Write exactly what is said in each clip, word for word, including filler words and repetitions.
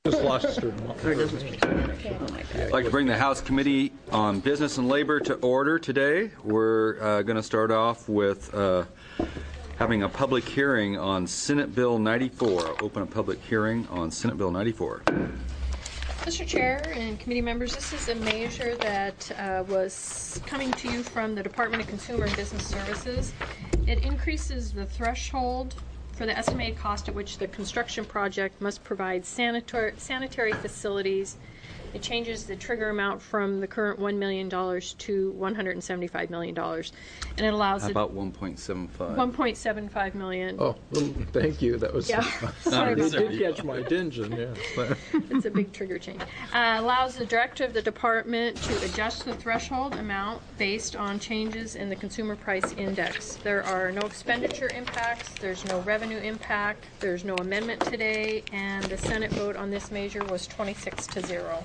Just Gloucester. I'd like to bring the House Committee on Business and Labor to order today. We're uh, going to start off with uh, having a public hearing on Senate Bill ninety-four. Open a public hearing on Senate Bill ninety-four. Mister Chair and committee members, this is a measure that uh, was coming to you from the Department of Consumer and Business Services. It increases the threshold for the estimated cost at which the construction project must provide sanitary, sanitary facilities. It changes the trigger amount from the current one million dollars to one hundred seventy-five million dollars. And it allows... How about one point seven five? one point seven five million dollars. Oh, well, thank you. That was... Yeah. Sorry about that. Did catch my attention, yeah. It's a big trigger change. Uh, allows the director of the department to adjust the threshold amount based on changes in the consumer price index. There are no expenditure impacts, there's no revenue impact, there's no amendment today, and the Senate vote on this measure was twenty-six to zero.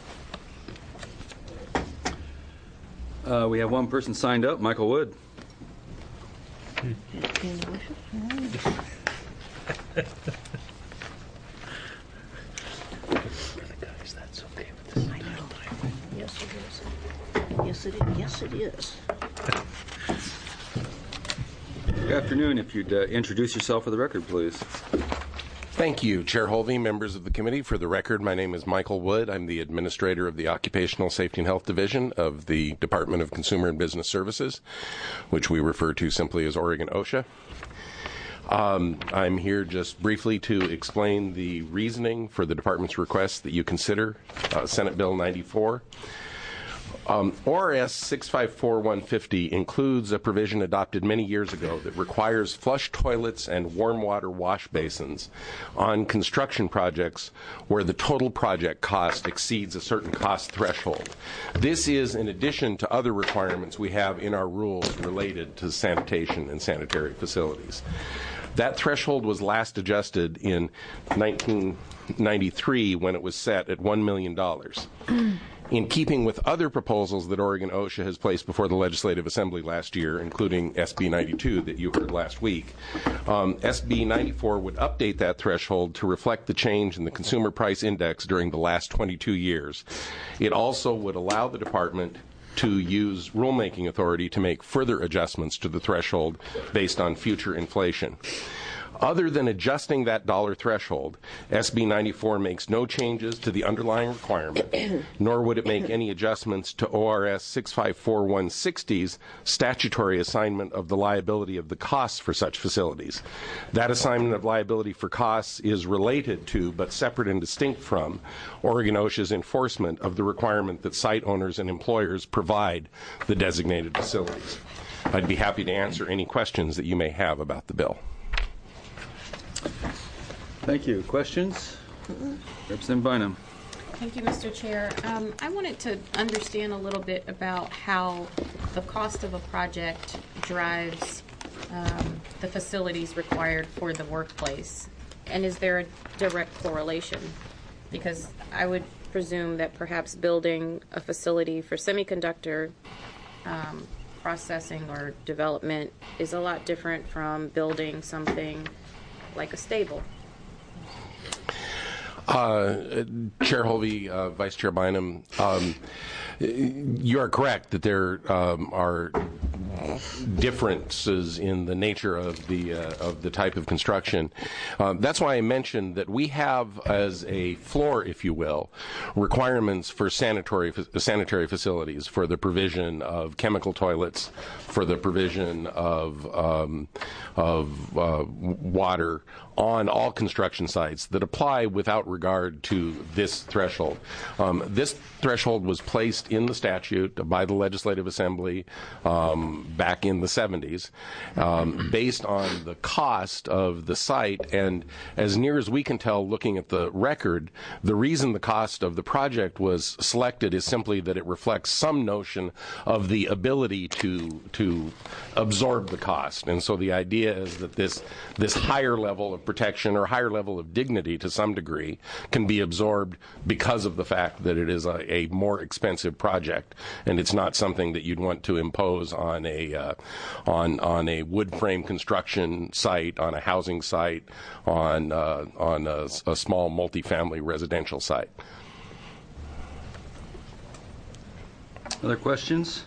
Uh, we have one person signed up, Michael Wood. Yes, it is. Yes, it is. Yes, it is. Good afternoon. If you'd uh, introduce yourself for the record, please. Thank you, Chair Holvey, members of the committee. For the record, my name is Michael Wood. I'm the administrator of the Occupational Safety and Health Division of the Department of Consumer and Business Services, which we refer to simply as Oregon OSHA. Um, I'm here just briefly to explain the reasoning for the department's request that you consider uh, Senate Bill ninety-four. Um, O R S six five four one fifty includes a provision adopted many years ago that requires flush toilets and warm water wash basins on construction projects where the total project cost exceeds a certain cost threshold. This is in addition to other requirements we have in our rules related to sanitation and sanitary facilities. That threshold was last adjusted in nineteen ninety-three when it was set at one million dollars. In keeping with other proposals that Oregon OSHA has placed before the Legislative Assembly last year, including S B ninety-two that you heard last week, um, S B ninety-four would update that threshold to reflect the change in the consumer price index during the last twenty-two years. It also would allow the department to use rulemaking authority to make further adjustments to the threshold based on future inflation. Other than adjusting that dollar threshold, S B ninety-four makes no changes to the underlying requirement, nor would it make any adjustments to O R S six five four one sixty's statutory assignment of the liability of the costs for such facilities. That assignment of liability for costs is related to, but separate and distinct from, Oregon OSHA's enforcement of the requirement that site owners and employers provide the designated facilities. I'd be happy to answer any questions that you may have about the bill. Thank you. Questions? Mm-hmm. Representative Bynum. Thank you, Mister Chair. Um, I wanted to understand a little bit about how the cost of a project drives um, the facilities required for the workplace. And is there a direct correlation? Because I would presume that perhaps building a facility for semiconductor um, processing or development is a lot different from building something like a stable. Uh, Chair Holvey, uh, Vice Chair Bynum, um, you are correct that there um, are differences in the nature of the uh, of the type of construction. Um, that's why I mentioned that we have, as a floor, if you will, requirements for sanitary sanitary facilities, for the provision of chemical toilets, for the provision of um, of uh, water on all construction sites that apply without regard to this threshold. Um, this threshold was placed in the statute by the Legislative Assembly um, back in the seventies um, based on the cost of the site, and as near as we can tell looking at the record, the reason the cost of the project was selected is simply that it reflects some notion of the ability to to absorb the cost. And so the idea is that this this higher level of protection or higher level of dignity to some degree can be absorbed because of the fact that it is a, a more expensive project, and it's not something that you'd want to impose on a a uh, on on a wood frame construction site, on a housing site, on uh, on a, a small multifamily residential site. Other questions?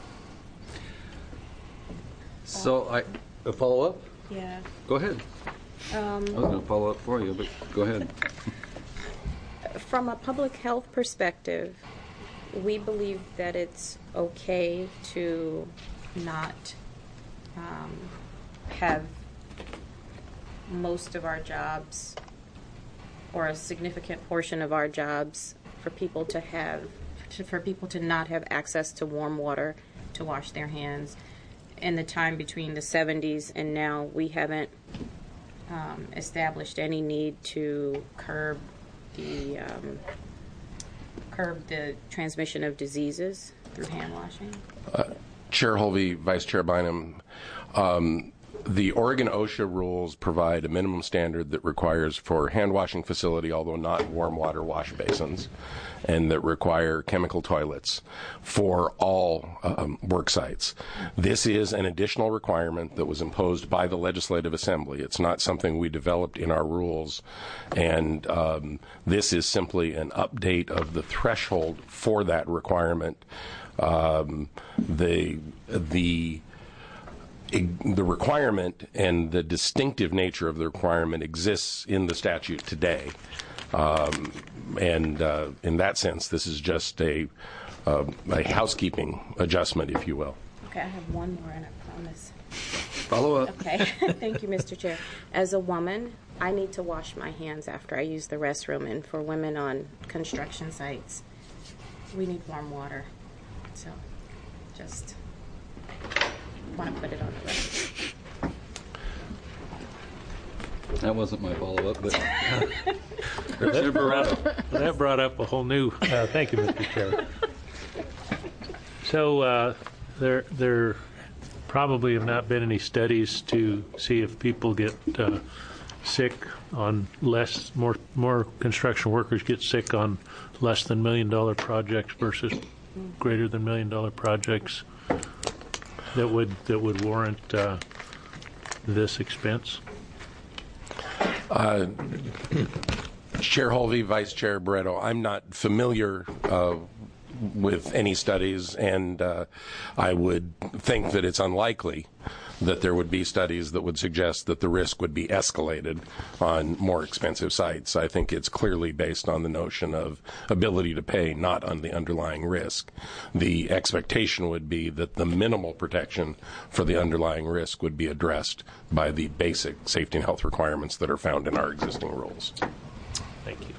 So I a follow up. Yeah. Go ahead. Um, I was going to follow up for you, but go ahead. From a public health perspective, we believe that it's okay to not um, have most of our jobs or a significant portion of our jobs for people to have, to, for people to not have access to warm water to wash their hands. In the time between the seventies and now, we haven't um, established any need to curb the um, curb the transmission of diseases through hand washing. Uh, Chair Holvey, Vice Chair Bynum, um, the Oregon OSHA rules provide a minimum standard that requires for hand washing facility, although not warm water wash basins, and that require chemical toilets for all um, work sites. This is an additional requirement that was imposed by the Legislative Assembly. It's not something we developed in our rules, and um, this is simply an update of the threshold for that requirement. Um, the the the requirement and the distinctive nature of the requirement exists in the statute today. Um, and uh, in that sense, this is just a, uh, a housekeeping adjustment, if you will. Okay, I have one more, and I promise. Follow up. Okay, thank you, Mister Chair. As a woman, I need to wash my hands after I use the restroom, and for women on construction sites, we need warm water. So, just want to put it on the record. That wasn't my follow up, but That brought, up, that brought up a whole new. Uh, thank you, Mister Chair. So uh, there, there probably have not been any studies to see if people get uh, sick on less, more, more construction workers get sick on less than million dollar projects versus greater than million dollar projects that would that would warrant uh, this expense. Uh, Chair Holvey, Vice Chair Barreto, I'm not familiar uh, with any studies, and uh, I would think that it's unlikely that there would be studies that would suggest that the risk would be escalated on more expensive sites. I think it's clearly based on the notion of ability to pay, not on the underlying risk. The expectation would be that the minimal protection for the underlying risk would be addressed by the basic safety and health requirements that are found in our existing rules. Thank you.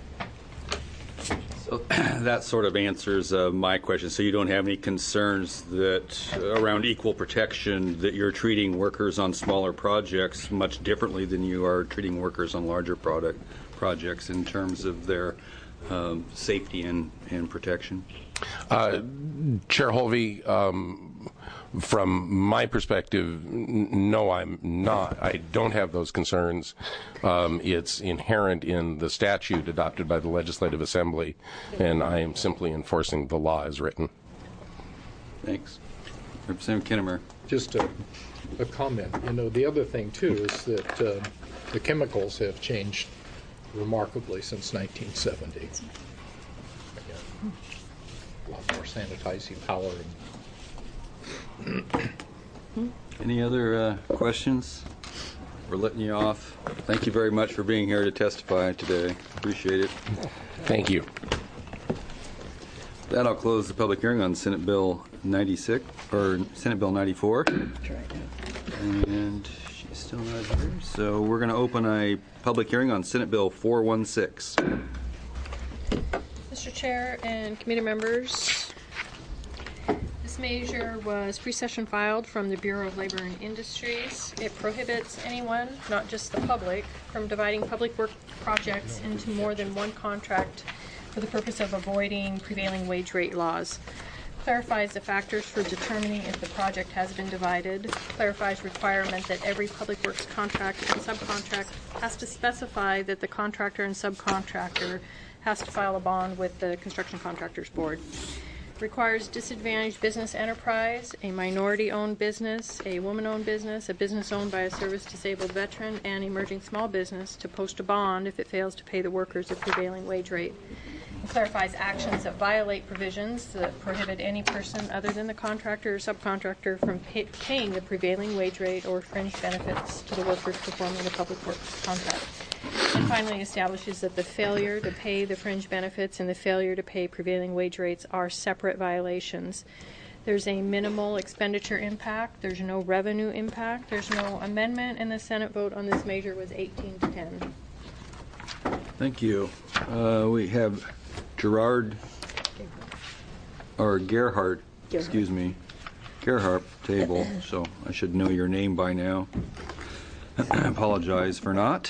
so that sort of answers uh, my question. So you don't have any concerns that uh, around equal protection, that you're treating workers on smaller projects much differently than you are treating workers on larger product projects in terms of their um, safety and, and protection? Uh, Chair Holvey, um, from my perspective, n- no, I'm not. I don't have those concerns. Um, it's inherent in the statute adopted by the Legislative Assembly, and I am simply enforcing the law as written. Thanks. Representative Kinnemer. Just a, a comment. You know, the other thing, too, is that uh, the chemicals have changed remarkably since nineteen seventy. Again, a lot more sanitizing power. And Any other uh, questions? We're letting you off. Thank you very much for being here to testify today. Appreciate it. Thank you. That I'll close the public hearing on Senate Bill ninety-six, or Senate Bill ninety-four. And she's still not here. So we're going to open a public hearing on Senate Bill four one six. Mister Chair and committee members, this measure was pre-session filed from the Bureau of Labor and Industries. It prohibits anyone, not just the public, from dividing public work projects into more than one contract for the purpose of avoiding prevailing wage rate laws. Clarifies the factors for determining if the project has been divided. Clarifies requirement that every public works contract and subcontract has to specify that the contractor and subcontractor has to file a bond with the Construction Contractors Board. requires disadvantaged business enterprise, a minority-owned business, a woman-owned business, a business owned by a service-disabled veteran, and emerging small business to post a bond if it fails to pay the workers a prevailing wage rate. It clarifies actions that violate provisions that prohibit any person other than the contractor or subcontractor from pay- paying the prevailing wage rate or fringe benefits to the workers performing the public works contract. And finally establishes that the failure to pay the fringe benefits and the failure to pay prevailing wage rates are separate violations. There's a minimal expenditure impact. There's no revenue impact. There's no amendment, and the Senate vote on this measure was eighteen to ten. Thank you. Uh, we have Gerard, or Gerhardt, excuse me, Gerhardt table, so I should know your name by now. I apologize for not.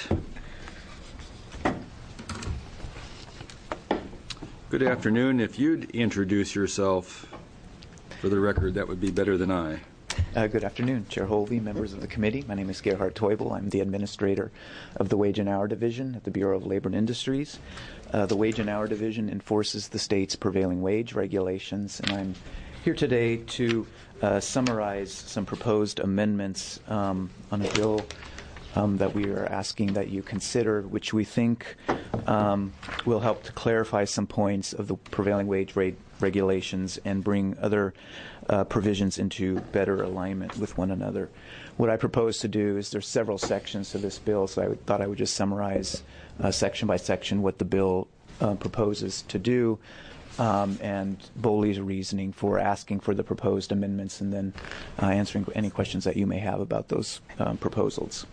Good afternoon. If you'd introduce yourself for the record, that would be better than I. Uh, good afternoon, Chair Holvey, members of the committee. My name is Gerhard Teubel. I'm the administrator of the Wage and Hour Division at the Bureau of Labor and Industries. Uh, the Wage and Hour Division enforces the state's prevailing wage regulations, and I'm here today to uh, summarize some proposed amendments um, on a bill um, that we are asking that you consider, which we think um, will help to clarify some points of the prevailing wage rate regulations and bring other uh, provisions into better alignment with one another. What I propose to do is there's several sections to this bill, so I would, thought I would just summarize uh, section by section what the bill uh, proposes to do, um, and Boley's reasoning for asking for the proposed amendments, and then uh, answering any questions that you may have about those um, proposals.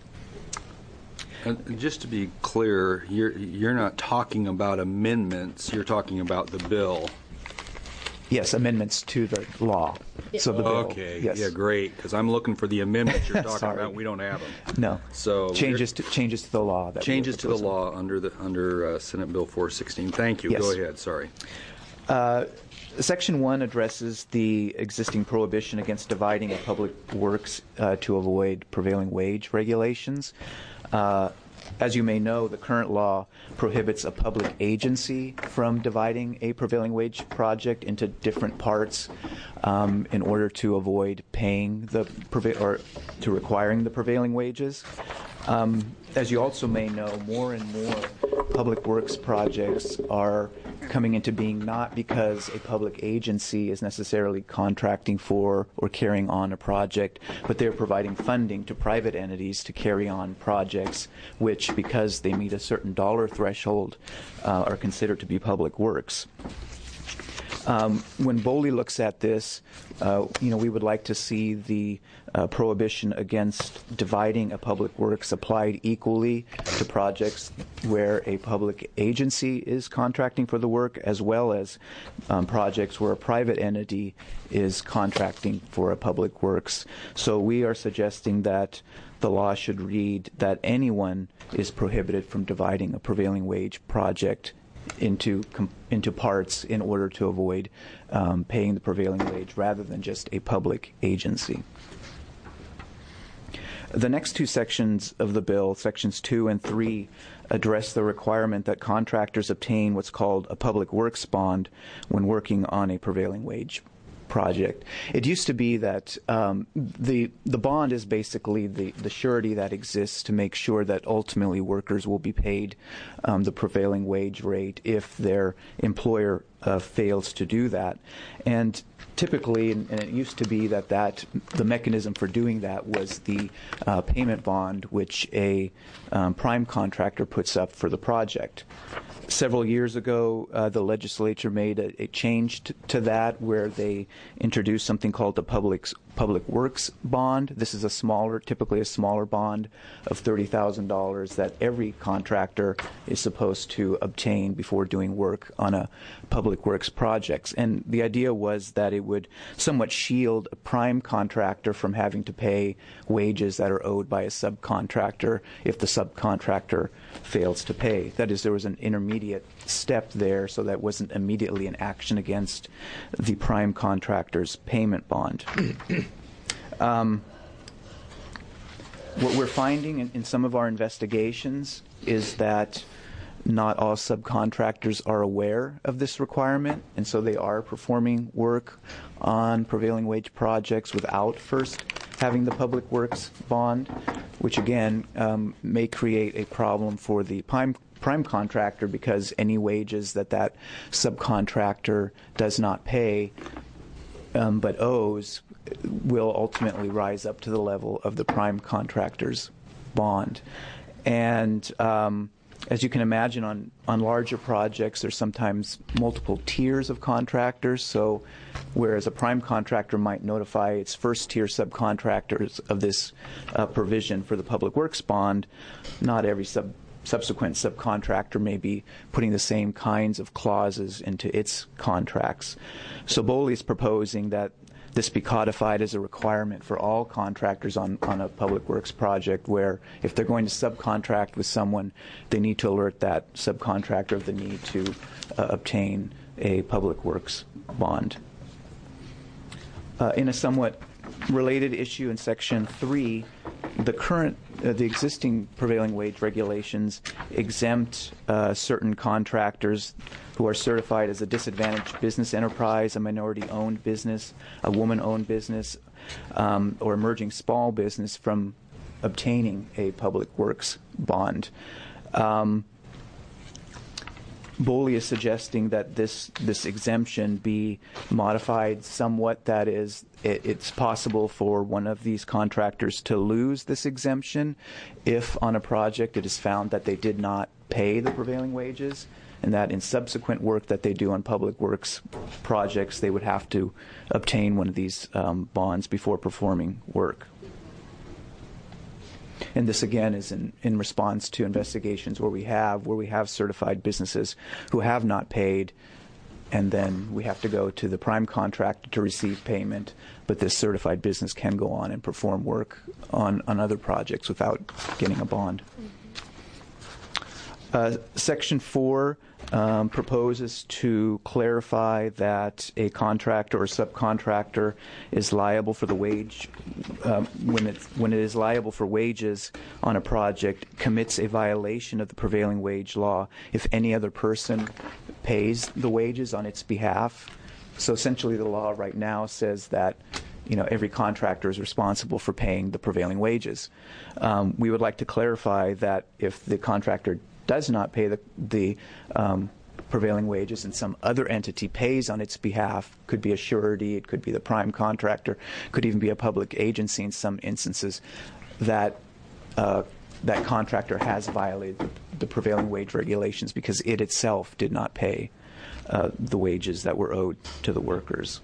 And just to be clear, you're you're not talking about amendments. You're talking about the bill. Yes, amendments to the law. So the bill. Okay. Yes. Yeah, great. Because I'm looking for the amendments you're talking Sorry. about. We don't have them. No. So changes to changes to the law. That changes we're to the proposing. law under the under uh, Senate Bill four sixteen. Thank you. Yes. Go ahead. Sorry. Uh, Section one addresses the existing prohibition against dividing a public works uh, to avoid prevailing wage regulations. Uh, As you may know, the current law prohibits a public agency from dividing a prevailing wage project into different parts um, in order to avoid paying the preva- or to requiring the prevailing wages. Um, as you also may know, more and more public works projects are coming into being not because a public agency is necessarily contracting for or carrying on a project, but they're providing funding to private entities to carry on projects which, because they meet a certain dollar threshold, uh, are considered to be public works. Um, when Boley looks at this, uh, you know, we would like to see the uh, prohibition against dividing a public works applied equally to projects where a public agency is contracting for the work, as well as um, projects where a private entity is contracting for a public works. So we are suggesting that the law should read that anyone is prohibited from dividing a prevailing wage project into com- into parts in order to avoid um, paying the prevailing wage, rather than just a public agency. The next two sections of the bill, sections two and three, address the requirement that contractors obtain what's called a public works bond when working on a prevailing wage project. It used to be that um, the the bond is basically the, the surety that exists to make sure that ultimately workers will be paid um, the prevailing wage rate if their employer uh, fails to do that. And typically, and it used to be that, that the mechanism for doing that was the uh, payment bond, which a um, prime contractor puts up for the project. Several years ago, uh, the legislature made a, a change to, to that, where they introduced something called the public public works bond. This is a smaller, typically a smaller bond of thirty thousand dollars that every contractor is supposed to obtain before doing work on a public works project. And the idea was that it would somewhat shield a prime contractor from having to pay wages that are owed by a subcontractor if the subcontractor fails to pay. That is, there was an intermediate step there, so that wasn't immediately an action against the prime contractor's payment bond. um, what we're finding in, in some of our investigations is that not all subcontractors are aware of this requirement, and so they are performing work on prevailing wage projects without first having the public works bond, which again um, may create a problem for the prime, prime contractor, because any wages that that subcontractor does not pay um, but owes will ultimately rise up to the level of the prime contractor's bond. And um, as you can imagine, on, on larger projects, there's sometimes multiple tiers of contractors. So whereas a prime contractor might notify its first-tier subcontractors of this uh, provision for the public works bond, not every sub, subsequent subcontractor may be putting the same kinds of clauses into its contracts. So BOLI is proposing that this be codified as a requirement for all contractors on, on a public works project, where if they're going to subcontract with someone, they need to alert that subcontractor of the need to uh, obtain a public works bond. Uh, in a somewhat related issue in Section three, the current, uh, the existing prevailing wage regulations exempt uh, certain contractors who are certified as a disadvantaged business enterprise, a minority-owned business, a woman-owned business, um, or emerging small business from obtaining a public works bond. Um, BOLI is suggesting that this this exemption be modified somewhat. That is, it, it's possible for one of these contractors to lose this exemption if on a project it is found that they did not pay the prevailing wages, and that in subsequent work that they do on public works projects, they would have to obtain one of these um, bonds before performing work. And this again is in, in response to investigations where we have where we have certified businesses who have not paid, and then we have to go to the prime contractor to receive payment, but this certified business can go on and perform work on, on other projects without getting a bond. Uh, Section four um, proposes to clarify that a contractor or subcontractor is liable for the wage um, when it when it is liable for wages on a project, commits a violation of the prevailing wage law if any other person pays the wages on its behalf. So essentially, the law right now says that, you know, every contractor is responsible for paying the prevailing wages. Um, we would like to clarify that if the contractor does not pay the, the um, prevailing wages and some other entity pays on its behalf, could be a surety, it could be the prime contractor, could even be a public agency in some instances, that uh, that contractor has violated the, the prevailing wage regulations because it itself did not pay uh, the wages that were owed to the workers.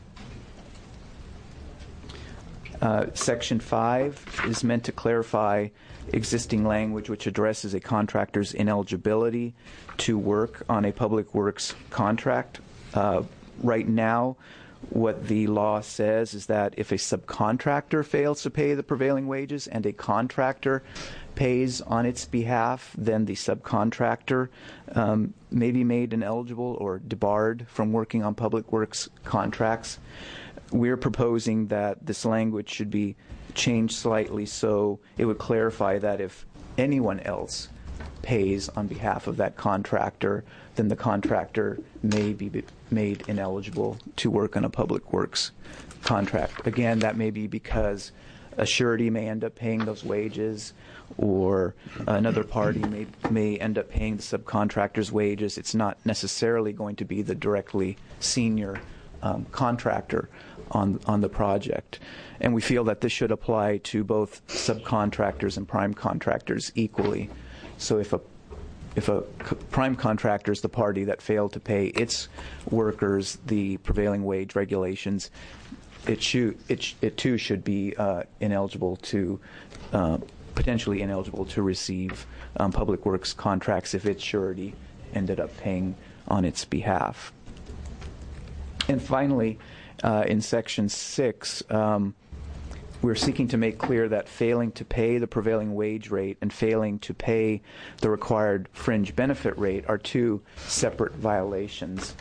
Uh, Section five is meant to clarify existing language which addresses a contractor's ineligibility to work on a public works contract. Uh, right now, what the law says is that if a subcontractor fails to pay the prevailing wages and a contractor pays on its behalf, then the subcontractor um, may be made ineligible or debarred from working on public works contracts. We're proposing that this language should be changed slightly so it would clarify that if anyone else pays on behalf of that contractor, then the contractor may be made ineligible to work on a public works contract. Again, that may be because a surety may end up paying those wages, or another party may, may end up paying the subcontractor's wages. It's not necessarily going to be the directly senior um, contractor on on the project. And we feel that this should apply to both subcontractors and prime contractors equally. So if a if a c- prime contractor is the party that failed to pay its workers the prevailing wage regulations, it should it, sh- it too should be uh, ineligible to uh, potentially ineligible to receive um, public works contracts if its surety ended up paying on its behalf. And finally, uh, in Section six, um, we're seeking to make clear that failing to pay the prevailing wage rate and failing to pay the required fringe benefit rate are two separate violations.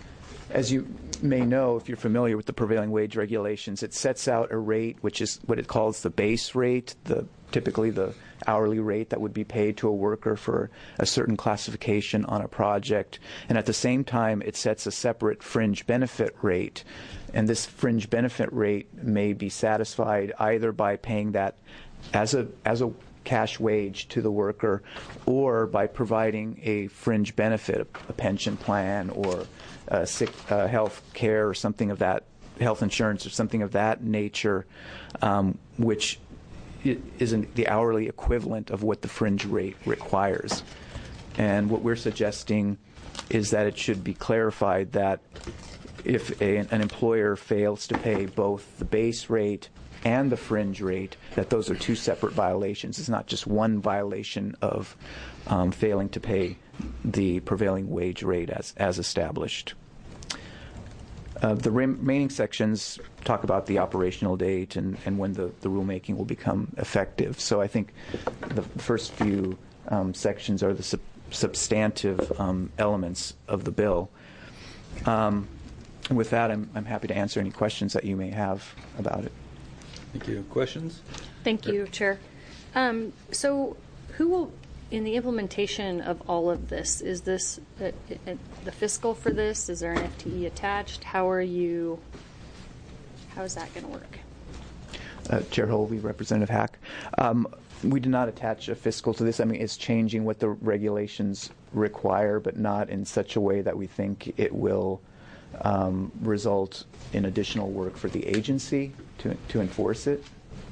As you may know, if you're familiar with the prevailing wage regulations, it sets out a rate, which is what it calls the base rate, the typically the hourly rate that would be paid to a worker for a certain classification on a project. And at the same time, it sets a separate fringe benefit rate. And this fringe benefit rate may be satisfied either by paying that as a as a cash wage to the worker, or by providing a fringe benefit, a pension plan or uh, sick uh, health care or something of that, health insurance or something of that nature, um, which isn't the hourly equivalent of what the fringe rate requires. And what we're suggesting is that it should be clarified that if a, an employer fails to pay both the base rate and the fringe rate, that those are two separate violations. It's not just one violation of um, failing to pay the prevailing wage rate as, as established. Uh, the remaining sections talk about the operational date and, and when the, the rulemaking will become effective. So I think the first few um, sections are the sub- substantive um, elements of the bill. Um, with that, I'm, I'm happy to answer any questions that you may have about it. Thank you. Questions? Thank you, Chair. Um, so who will, in the implementation of all of this, is this uh, uh, the fiscal for this? Is there an F T E attached? How are you, how is that going to work? Uh, Chair Hovey, Representative Hack. Um, we do not attach a fiscal to this. I mean, it's changing what the regulations require, but not in such a way that we think it will um, result in additional work for the agency to, to enforce it.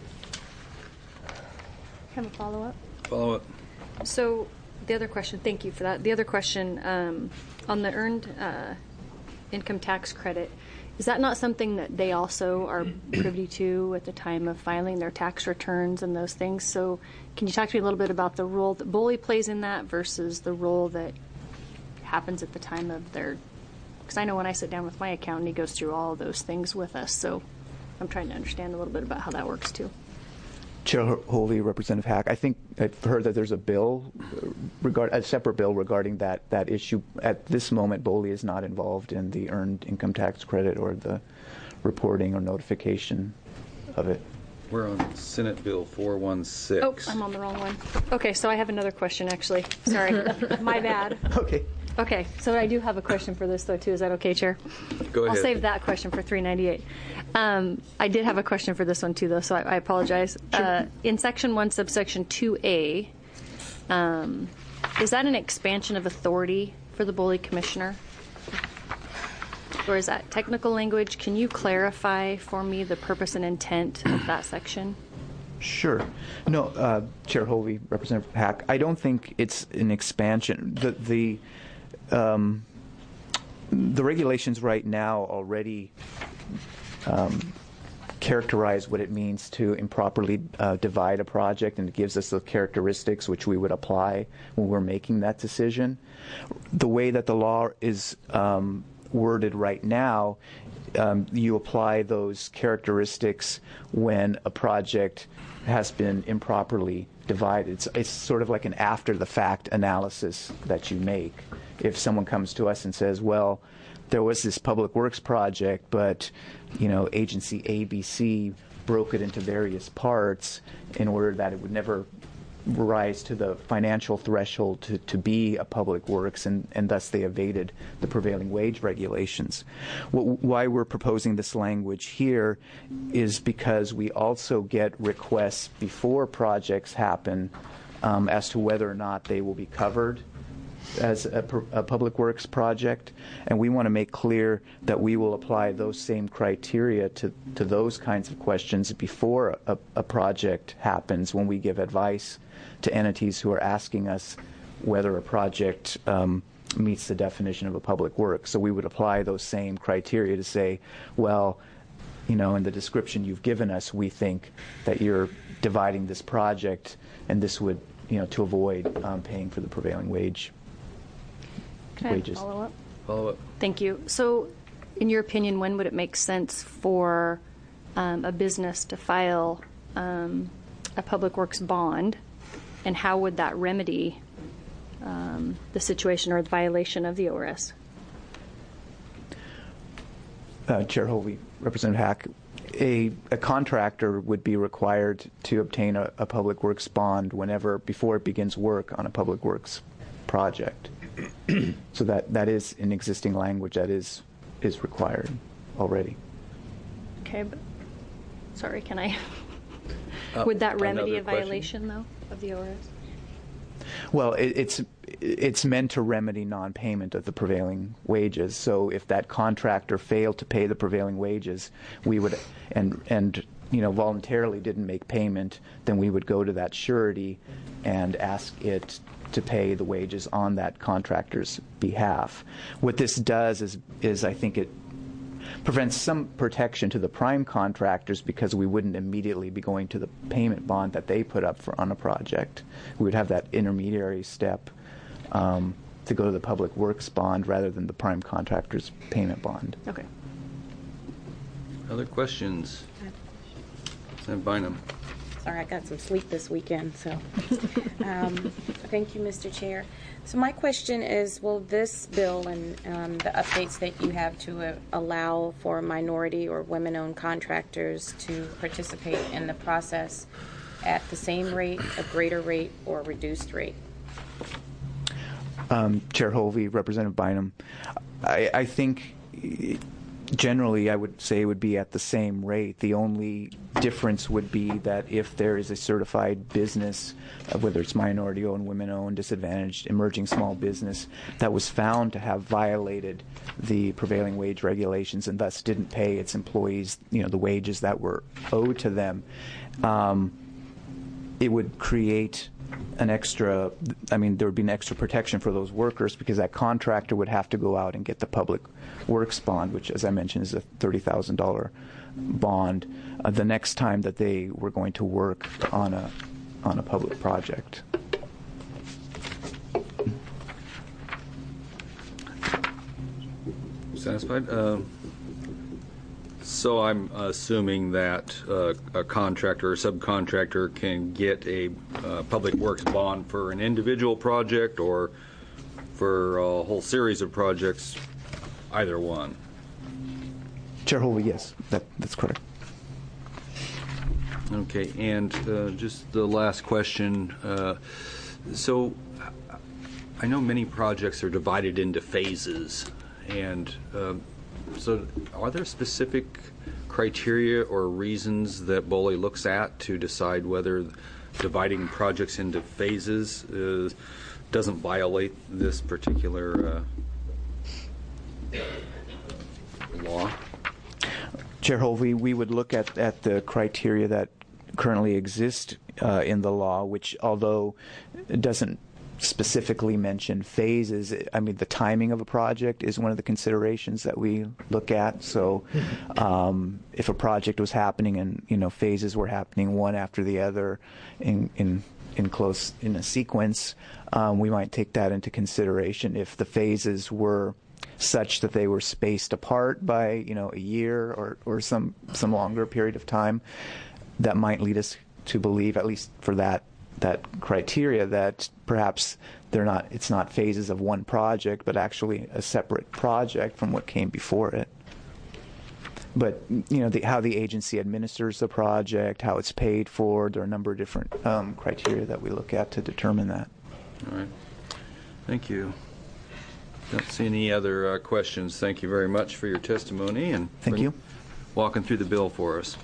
Have a follow-up? Follow up. So the other question, thank you for that. The other question um, on the earned uh, income tax credit, is that not something that they also are privy to at the time of filing their tax returns and those things? So can you talk to me a little bit about the role that BOLI plays in that versus the role that happens at the time of their, because I know when I sit down with my accountant, he goes through all of those things with us. So I'm trying to understand a little bit about how that works too. Chair Hovey, Representative Hack, I think I've heard that there's a bill, regard a separate bill regarding that that issue. At this moment, BOLI is not involved in the earned income tax credit or the reporting or notification of it. We're on Senate Bill four one six. Oh, I'm on the wrong one. Okay, so I have another question actually. Sorry, my bad. Okay. Okay, so I do have a question for this, though, too. Is that okay, Chair? Go ahead. I'll save that question for three ninety-eight. Um, I did have a question for this one, too, though, so I, I apologize. Sure. Uh, in Section one, subsection two A, um, is that an expansion of authority for the BOLI Commissioner? Or is that technical language? Can you clarify for me the purpose and intent of that section? Sure. No, uh, Chair Hovey, Representative Hack, I don't think it's an expansion. The the um, the regulations right now already um, characterize what it means to improperly uh, divide a project, and it gives us the characteristics which we would apply when we're making that decision. The way that the law is um, worded right now, um, you apply those characteristics when a project has been improperly divided. It's, it's sort of like an after-the-fact analysis that you make. If someone comes to us and says, well, there was this public works project, but you know, agency A B C broke it into various parts in order that it would never rise to the financial threshold to, to be a public works, and, and thus they evaded the prevailing wage regulations. What, why we're proposing this language here is because we also get requests before projects happen um, as to whether or not they will be covered as a, a public works project, and we want to make clear that we will apply those same criteria to, to those kinds of questions before a, a project happens, when we give advice to entities who are asking us whether a project um, meets the definition of a public work. So we would apply those same criteria to say, well, you know, in the description you've given us, we think that you're dividing this project, and this would, you know, to avoid um, paying for the prevailing wage. Can wages. I follow up? Follow up. Thank you. So, in your opinion, when would it make sense for um, a business to file um, a public works bond, and how would that remedy um, the situation or the violation of the O R S? uh, Chair Hovey, Representative Hack, a, a contractor would be required to obtain a, a public works bond whenever, before it begins work on a public works project. So that, that is in existing language that is, is required already. Okay, but, sorry, can I? Uh, Would that remedy another a question? violation, though, of the O R S? Well, it, it's it's meant to remedy non-payment of the prevailing wages. So if that contractor failed to pay the prevailing wages, we would and and you know voluntarily didn't make payment, then we would go to that surety and ask it to pay the wages on that contractor's behalf. What this does is is I think it prevents some protection to the prime contractors because we wouldn't immediately be going to the payment bond that they put up for on a project. We would have that intermediary step um, to go to the public works bond rather than the prime contractor's payment bond. Okay. Other questions? Senator Bynum. Sorry, I got some sleep this weekend, so. um, thank you, Mister Chair. So my question is, will this bill and um, the updates that you have to uh, allow for minority or women-owned contractors to participate in the process at the same rate, a greater rate, or reduced rate? Um, Chair Hovey, Representative Bynum, I, I think generally I would say it would be at the same rate. The only difference would be that if there is a certified business, uh, whether it's minority-owned, women-owned, disadvantaged, emerging small business, that was found to have violated the prevailing wage regulations and thus didn't pay its employees, you know, the wages that were owed to them, um, it would create an extra, I mean, there would be an extra protection for those workers because that contractor would have to go out and get the public works bond, which, as I mentioned, is a thirty thousand dollars bond, uh, the next time that they were going to work on a on a public project. Satisfied? Uh, so I'm assuming that uh, a contractor or subcontractor can get a uh, public works bond for an individual project or for a whole series of projects, either one. Chair Hovey, yes, that, that's correct. Okay, and uh, just the last question. Uh, so I know many projects are divided into phases, and uh, so are there specific criteria or reasons that B O L I looks at to decide whether dividing projects into phases uh, doesn't violate this particular uh, law? Chair Hovey, we would look at, at the criteria that currently exist uh, in the law, which, although it doesn't specifically mention phases, I mean, the timing of a project is one of the considerations that we look at. So um, if a project was happening and, you know, phases were happening one after the other in, in, in close, in a sequence, um, we might take that into consideration. If the phases were such that they were spaced apart by, you know, a year or, or some, some longer period of time, that might lead us to believe, at least for that that criteria, that perhaps they're not, it's not phases of one project, but actually a separate project from what came before it. But, you know, the, how the agency administers the project, how it's paid for, there are a number of different um, criteria that we look at to determine that. All right. Thank you. Don't see any other uh, questions. Thank you very much for your testimony and Thank you. walking through the bill for us.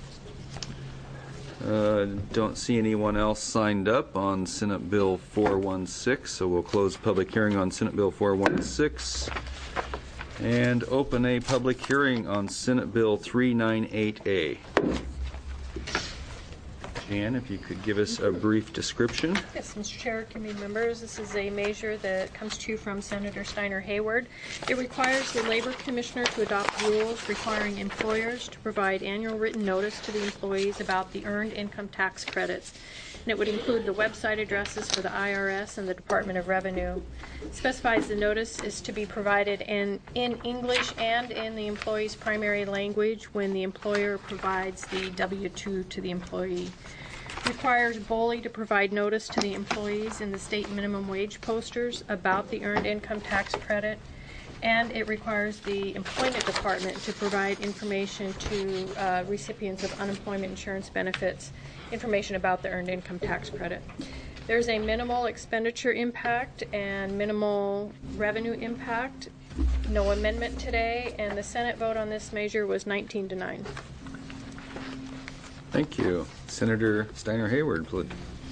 Uh, don't see anyone else signed up on Senate Bill four one six, so we'll close public hearing on Senate Bill four one six and open a public hearing on Senate Bill three ninety-eight A. Jan, if you could give us a brief description. Yes, Mister Chair, committee members, this is a measure that comes to you from Senator Steiner Hayward. It requires the Labor Commissioner to adopt rules requiring employers to provide annual written notice to the employees about the earned income tax credits. And it would include the website addresses for the I R S and the Department of Revenue. It specifies the notice is to be provided in, in English and in the employee's primary language when the employer provides the W two to the employee. Requires B O L I to provide notice to the employees in the state minimum wage posters about the earned income tax credit And it requires the Employment Department to provide information to uh, recipients of unemployment insurance benefits, information about the Earned Income Tax Credit. There's a minimal expenditure impact and minimal revenue impact. No amendment today, and the Senate vote on this measure was nineteen to nine. Thank you. Senator Steiner Hayward, please.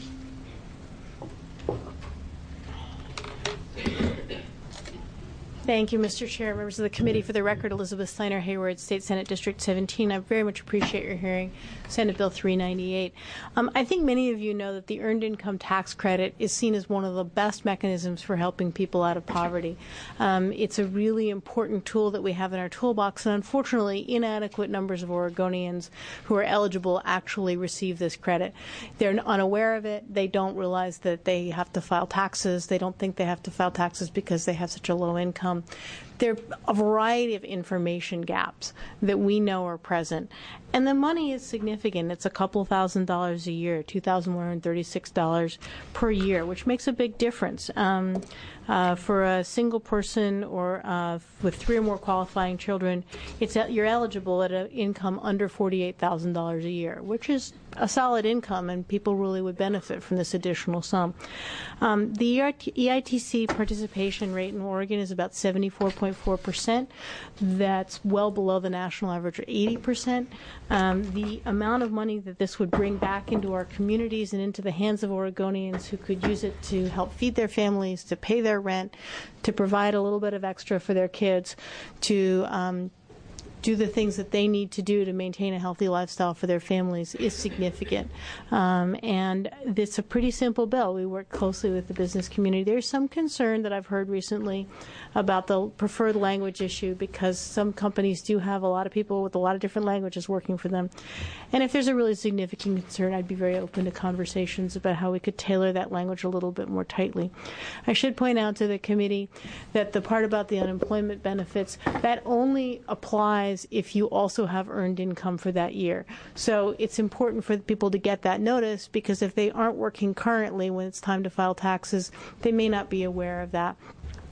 Thank you, Mister Chair, members of the committee. For the record, Elizabeth Steiner Hayward, State Senate District seventeen. I very much appreciate your hearing Senate Bill three ninety-eight. Um, I think many of you know that the Earned Income Tax Credit is seen as one of the best mechanisms for helping people out of poverty. Um, it's a really important tool that we have in our toolbox, and unfortunately, inadequate numbers of Oregonians who are eligible actually receive this credit. They're unaware of it. They don't realize that they have to file taxes. They don't think they have to file taxes because they have such a low income. There are a variety of information gaps that we know are present. And the money is significant. It's a couple thousand dollars a year, two thousand one hundred thirty-six dollars per year, which makes a big difference. Um, uh, for a single person or uh, with three or more qualifying children, it's you're eligible at an income under forty-eight thousand dollars a year, which is a solid income, and people really would benefit from this additional sum. Um, the E I T C participation rate in Oregon is about seventy-four point four percent. That's well below the national average of eighty percent. Um, the amount of money that this would bring back into our communities and into the hands of Oregonians who could use it to help feed their families, to pay their rent, to provide a little bit of extra for their kids, to um, do the things that they need to do to maintain a healthy lifestyle for their families is significant. Um, and it's a pretty simple bill. We work closely with the business community. There's some concern that I've heard recently about the preferred language issue because some companies do have a lot of people with a lot of different languages working for them. And if there's a really significant concern, I'd be very open to conversations about how we could tailor that language a little bit more tightly. I should point out to the committee that the part about the unemployment benefits, that only applies if you also have earned income for that year. So it's important for people to get that notice because if they aren't working currently when it's time to file taxes, they may not be aware of that.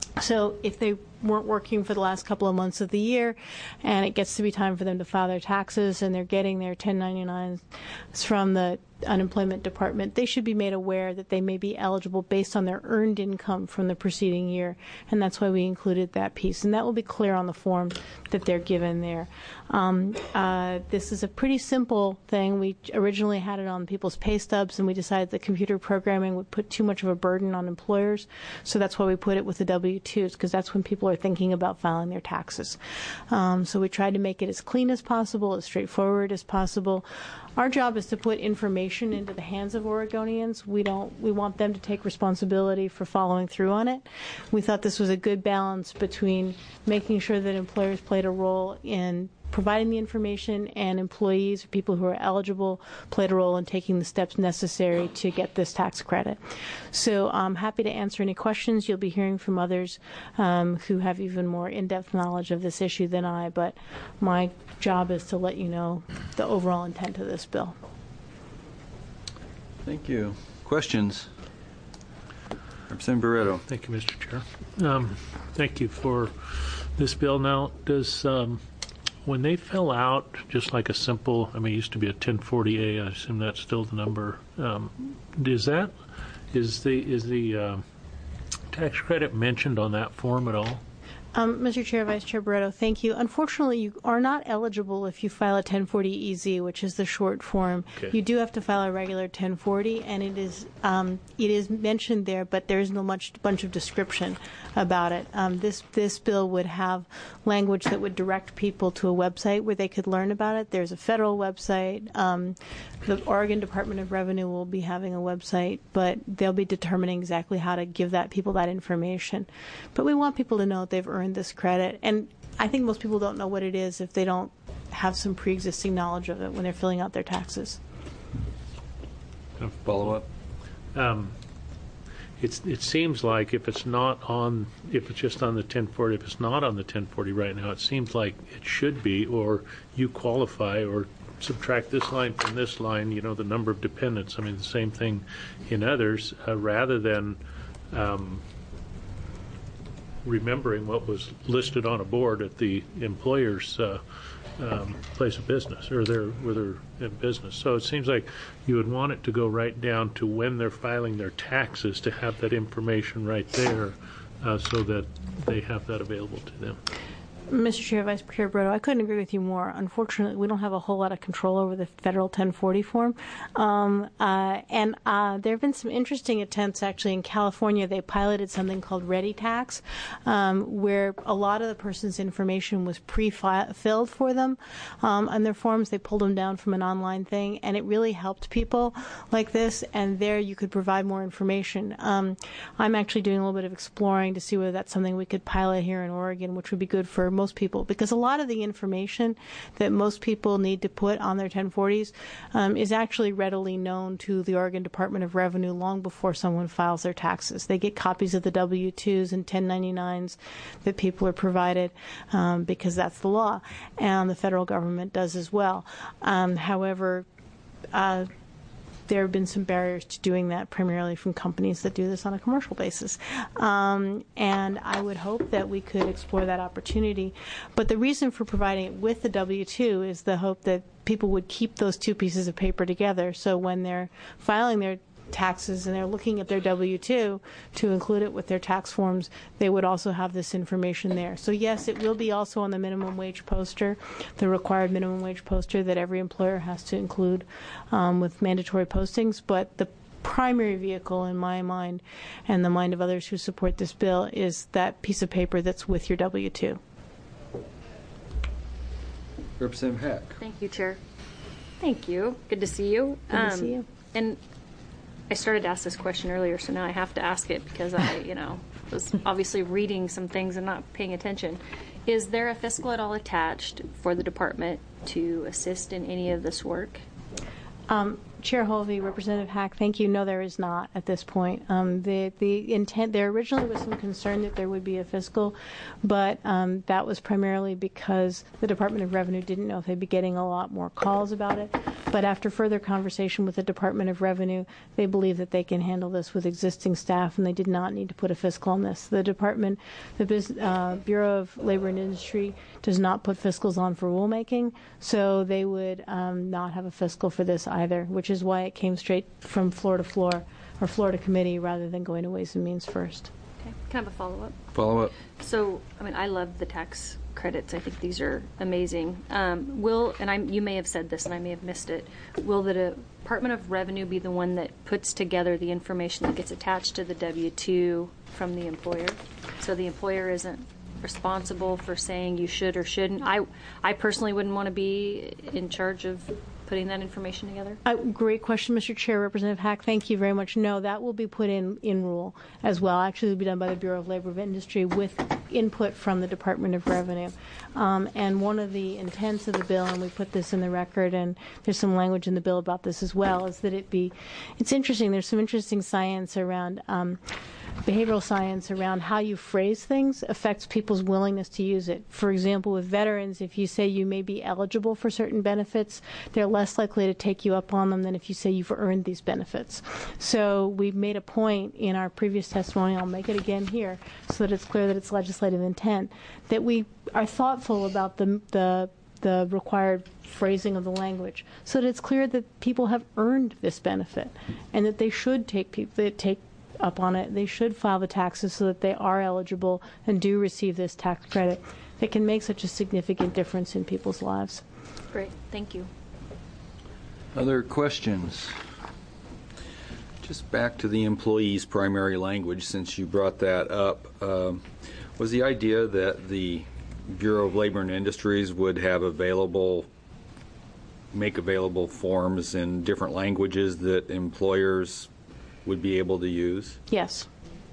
So if they weren't working for the last couple of months of the year and it gets to be time for them to file their taxes and they're getting their ten ninety-nines from the unemployment department, they should be made aware that they may be eligible based on their earned income from the preceding year, and that's why we included that piece. And that will be clear on the form that they're given there. Um, uh, this is a pretty simple thing. We originally had it on people's pay stubs, and we decided that computer programming would put too much of a burden on employers, so that's why we put it with the W two's, because that's when people are thinking about filing their taxes. Um, so we tried to make it as clean as possible, as straightforward as possible. Our job is to put information into the hands of Oregonians. We don't. We want them to take responsibility for following through on it. We thought this was a good balance between making sure that employers played a role in providing the information and employees or people who are eligible played a role in taking the steps necessary to get this tax credit. So I'm happy to answer any questions. You'll be hearing from others um, who have even more in-depth knowledge of this issue than I, but my job is to let you know the overall intent of this bill. Thank you. Questions? Representative Barreto. Thank you, Mister Chair. Um, thank you for this bill. Now, does um, when they fill out just like a simple, I mean, it used to be a ten forty A, I assume that's still the number. Um, is that, is the, is the uh, tax credit mentioned on that form at all? Um, Mister Chair, Vice Chair Barreto, thank you. Unfortunately, you are not eligible if you file a ten forty E Z, which is the short form. Okay. You do have to file a regular ten forty, and it is um, it is mentioned there, but there is no much bunch of description about it. Um, this this bill would have language that would direct people to a website where they could learn about it. There's a federal website. Um, the Oregon Department of Revenue will be having a website, but they'll be determining exactly how to give that people that information. But we want people to know that they've earned this credit, and I think most people don't know what it is if they don't have some pre-existing knowledge of it when they're filling out their taxes. Follow up? Um, it's, it seems like if it's not on, if it's just on the ten forty, if it's not on the ten forty right now, it seems like it should be, or you qualify, or subtract this line from this line, you know, the number of dependents. I mean, the same thing in others, uh, rather than um, remembering what was listed on a board at the employer's uh, um, place of business, or their where they're in business. So it seems like you would want it to go right down to when they're filing their taxes, to have that information right there, uh, so that they have that available to them. Mister Chair, Vice Chair Brito, I couldn't agree with you more. Unfortunately, we don't have a whole lot of control over the federal ten forty form. Um, uh, and uh, there have been some interesting attempts, actually, in California. They piloted something called Ready Tax, um, where a lot of the person's information was pre-filled for them um, on their forms. They pulled them down from an online thing, and it really helped people like this. And there you could provide more information. Um, I'm actually doing a little bit of exploring to see whether that's something we could pilot here in Oregon, which would be good for most people, because a lot of the information that most people need to put on their ten forties um, is actually readily known to the Oregon Department of Revenue long before someone files their taxes. They get copies of the W twos and ten ninety-nines that people are provided um, because that's the law, and the federal government does as well. Um, however, uh, there have been some barriers to doing that, primarily from companies that do this on a commercial basis. Um, and I would hope that we could explore that opportunity. But the reason for providing it with the W two is the hope that people would keep those two pieces of paper together. So when they're filing their taxes and they're looking at their W two to include it with their tax forms, they would also have this information there. So yes, it will be also on the minimum wage poster, the required minimum wage poster that every employer has to include um, with mandatory postings, but the primary vehicle in my mind and the mind of others who support this bill is that piece of paper that's with your W two. Representative Hack. Thank you, Chair. Thank you. Good to see you. Good um, to see you. And I started to ask this question earlier, so now I have to ask it because I, you know, was obviously reading some things and not paying attention. Is there a fiscal at all attached for the department to assist in any of this work? Um, Chair Holvey, Representative Hack, thank you. No, there is not at this point. Um, the the intent there originally was some concern that there would be a fiscal, but um, that was primarily because the Department of Revenue didn't know if they'd be getting a lot more calls about it. But after further conversation with the Department of Revenue, they believe that they can handle this with existing staff, and they did not need to put a fiscal on this. The department, the Bus- uh, Bureau of Labor and Industry, does not put fiscals on for rulemaking, so they would um, not have a fiscal for this either, which is why it came straight from floor to floor, or floor to committee, rather than going to Ways and Means first. Okay. Can I have a follow-up? Follow-up. So, I mean, I love the tax credits. I think these are amazing. Um, will, and I, you may have said this and I may have missed it, will the Department of Revenue be the one that puts together the information that gets attached to the W two from the employer? So the employer isn't responsible for saying you should or shouldn't? I, I personally wouldn't want to be in charge of putting that information together? Uh, great question, Mister Chair. Representative Hack, thank you very much. No, that will be put in in rule as well. Actually, it will be done by the Bureau of Labor and Industry with input from the Department of Revenue. Um, and one of the intents of the bill, and we put this in the record, and there's some language in the bill about this as well, is that it be, it's interesting, there's some interesting science around um, behavioral science around how you phrase things affects people's willingness to use it. For example, with veterans, if you say you may be eligible for certain benefits, they're less likely to take you up on them than if you say you've earned these benefits. So we've made a point in our previous testimony, I'll make it again here, so that it's clear that it's legislative intent, that we are thoughtful about the the the required phrasing of the language, so that it's clear that people have earned this benefit, and that they should take people take up on it. They should file the taxes so that they are eligible and do receive this tax credit that can make such a significant difference in people's lives. Great, thank you. Other questions? Just back to the employee's primary language, since you brought that up. Um, was the idea that the Bureau of Labor and Industries would have available, make available forms in different languages that employers would be able to use? Yes.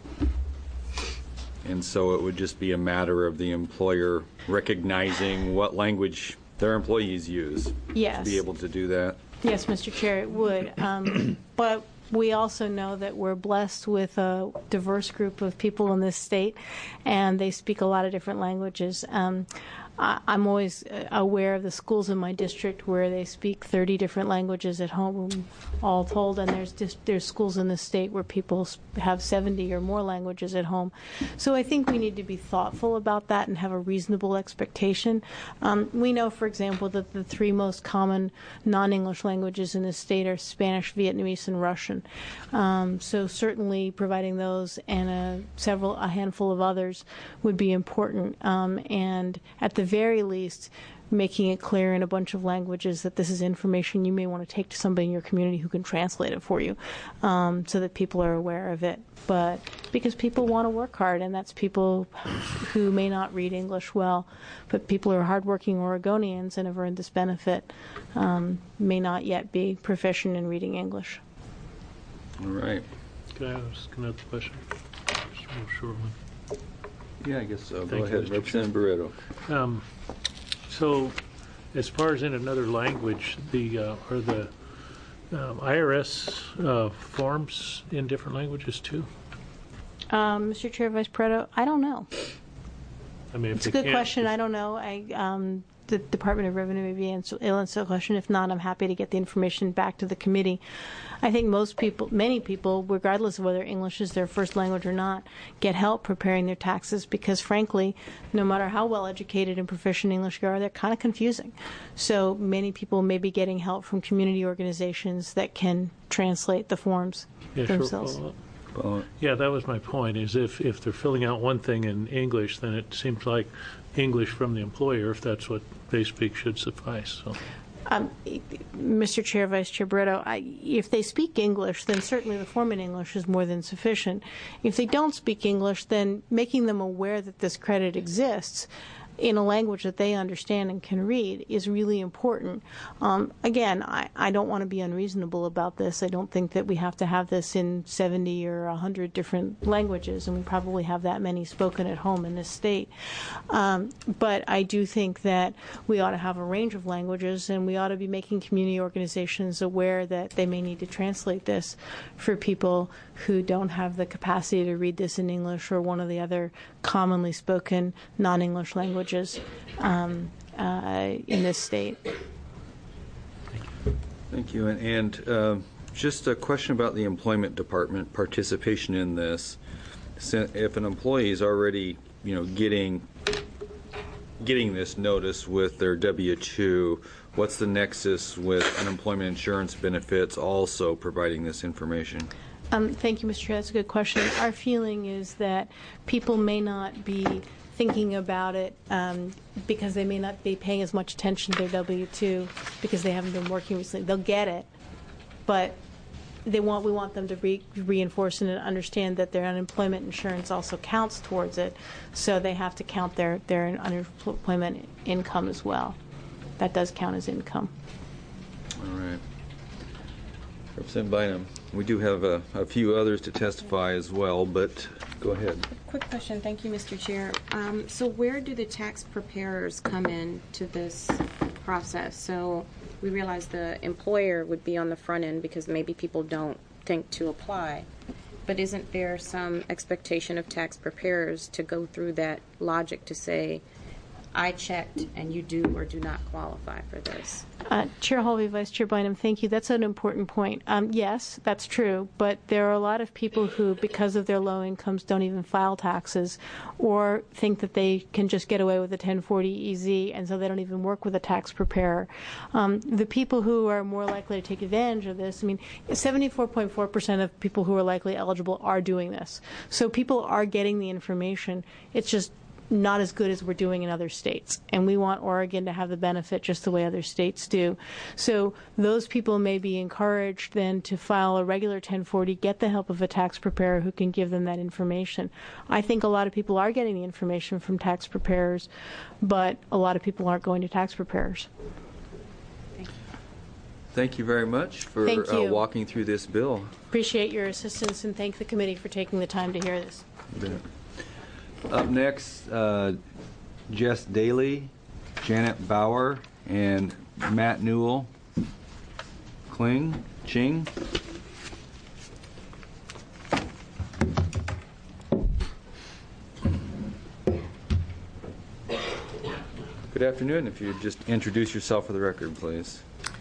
And so it would just be a matter of the employer recognizing what language their employees use. Yes. To be able to do that? Yes, Mister Chair, it would. Um, but we also know that we're blessed with a diverse group of people in this state, and they speak a lot of different languages. Um, I, I'm always uh, aware of the schools in my district where they speak thirty different languages at home, all told, and there's just, there's schools in the state where people s- have seventy or more languages at home. So I think we need to be thoughtful about that and have a reasonable expectation. Um, we know, for example, that the three most common non-English languages in the state are Spanish, Vietnamese, and Russian. Um, so certainly providing those and a, several, a handful of others would be important. Um, and at the very least, making it clear in a bunch of languages that this is information you may want to take to somebody in your community who can translate it for you, um, so that people are aware of it. But because people want to work hard, and that's people who may not read English well, but people who are hardworking Oregonians and have earned this benefit um, may not yet be proficient in reading English. All right. Can I ask another question? Just a real short one. Yeah, I guess so. Go Thank you, ahead, Mister Representative Barreto. Um, so, as far as in another language, the uh, are the um, I R S uh, forms in different languages too? Um, Mister Chair, Vice President, I don't know. I mean, if It's a they good can't- question. I don't know. I um, the Department of Revenue may be answer, able to answer the question. If not, I'm happy to get the information back to the committee. I think most people, many people, regardless of whether English is their first language or not, get help preparing their taxes because, frankly, no matter how well educated and proficient English you are, they're kind of confusing. So many people may be getting help from community organizations that can translate the forms Yeah, sure, themselves. follow up. Follow- Yeah, that was my point, is if, if they're filling out one thing in English, then it seems like English from the employer, if that's what they speak, should suffice. So, Um, Mister Chair, Vice Chair Brito, I, if they speak English, then certainly the form in English is more than sufficient. If they don't speak English, then making them aware that this credit exists in a language that they understand and can read is really important. Um, again, I, I don't want to be unreasonable about this. I don't think that we have to have this in seventy or one hundred different languages, and we probably have that many spoken at home in this state. Um, but I do think that we ought to have a range of languages, and we ought to be making community organizations aware that they may need to translate this for people who don't have the capacity to read this in English or one of the other commonly spoken non-English languages um, uh, in this state. Thank you. And, and uh, just a question about the employment department participation in this. So if an employee is already, you know, getting getting this notice with their W two, what's the nexus with unemployment insurance benefits also providing this information? Um, thank you, Mister Chair. That's a good question. Our feeling is that people may not be thinking about it um, because they may not be paying as much attention to their W two because they haven't been working recently. They'll get it, but they want we want them to re- reinforce and understand that their unemployment insurance also counts towards it, so they have to count their, their unemployment income as well. That does count as income. All right. Representative Bynum, we do have a, a few others to testify as well, but go ahead. Quick question. Thank you, Mister Chair. Um, so where do the tax preparers come in to this process? So we realize the employer would be on the front end because maybe people don't think to apply. But isn't there some expectation of tax preparers to go through that logic to say, I checked and you do or do not qualify for this? Uh, Chair Holvey, Vice Chair Bynum, thank you. That's an important point. Um, yes, that's true, but there are a lot of people who, because of their low incomes, don't even file taxes or think that they can just get away with a ten forty E Z, and so they don't even work with a tax preparer. Um, the people who are more likely to take advantage of this, I mean, seventy-four point four percent of people who are likely eligible are doing this. So people are getting the information. It's just not as good as we're doing in other states. And we want Oregon to have the benefit just the way other states do. So those people may be encouraged then to file a regular ten forty, get the help of a tax preparer who can give them that information. I think a lot of people are getting the information from tax preparers, but a lot of people aren't going to tax preparers. Thank you very much for Thank uh, you. walking through this bill. Appreciate your assistance and thank the committee for taking the time to hear this. Up next, uh, Jess Daly, Janet Bauer, and Matt Newell. Kling, Ching. Good afternoon. If you'd just introduce yourself for the record, please.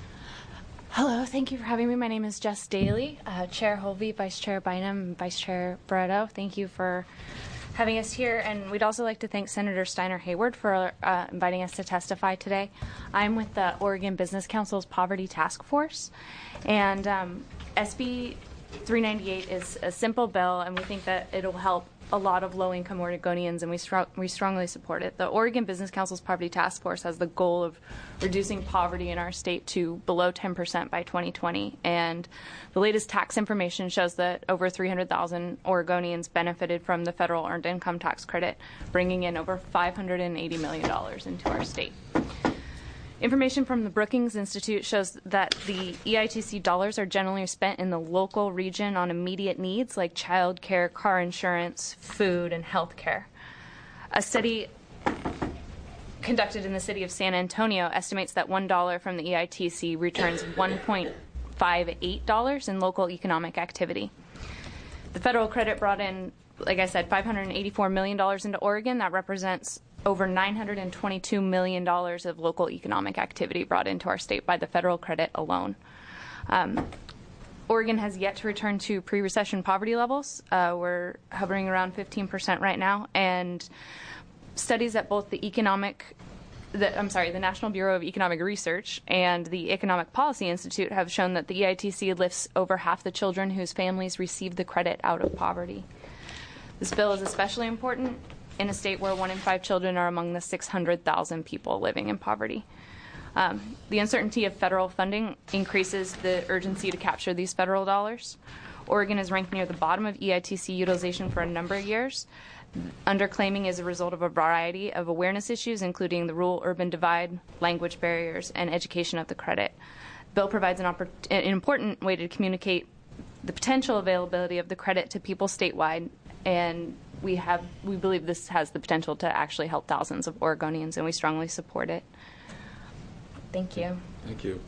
Hello, thank you for having me. My name is Jess Daly, uh, Chair Holvey, Vice Chair Bynum, and Vice Chair Barreto. Thank you for having us here, and we'd also like to thank Senator Steiner Hayward for uh, inviting us to testify today. I'm with the Oregon Business Council's Poverty Task Force, and um, S B three ninety-eight is a simple bill, and we think that it'll help a lot of low-income Oregonians, and we, str we strongly support it. The Oregon Business Council's Poverty Task Force has the goal of reducing poverty in our state to below ten percent by twenty twenty, and the latest tax information shows that over three hundred thousand Oregonians benefited from the federal earned income tax credit, bringing in over five hundred eighty million dollars into our state. Information from the Brookings Institute shows that the E I T C dollars are generally spent in the local region on immediate needs like child care, car insurance, food, and health care. A study conducted in the city of San Antonio estimates that one dollar from the E I T C returns one point five eight dollars in local economic activity. The federal credit brought in, like I said, five hundred eighty-four million dollars into Oregon. That represents over nine hundred twenty-two million dollars of local economic activity brought into our state by the federal credit alone. Um, Oregon has yet to return to pre-recession poverty levels. Uh, we're hovering around fifteen percent right now, and studies at both the economic, the, I'm sorry, the National Bureau of Economic Research and the Economic Policy Institute have shown that the E I T C lifts over half the children whose families receive the credit out of poverty. This bill is especially important in a state where one in five children are among the six hundred thousand people living in poverty. Um, the uncertainty of federal funding increases the urgency to capture these federal dollars. Oregon is ranked near the bottom of E I T C utilization for a number of years. Underclaiming is a result of a variety of awareness issues, including the rural-urban divide, language barriers, and education of the credit. The bill provides an, an important way to communicate the potential availability of the credit to people statewide, and we have we believe this has the potential to actually help thousands of Oregonians, and we strongly support it. Thank you. Thank you.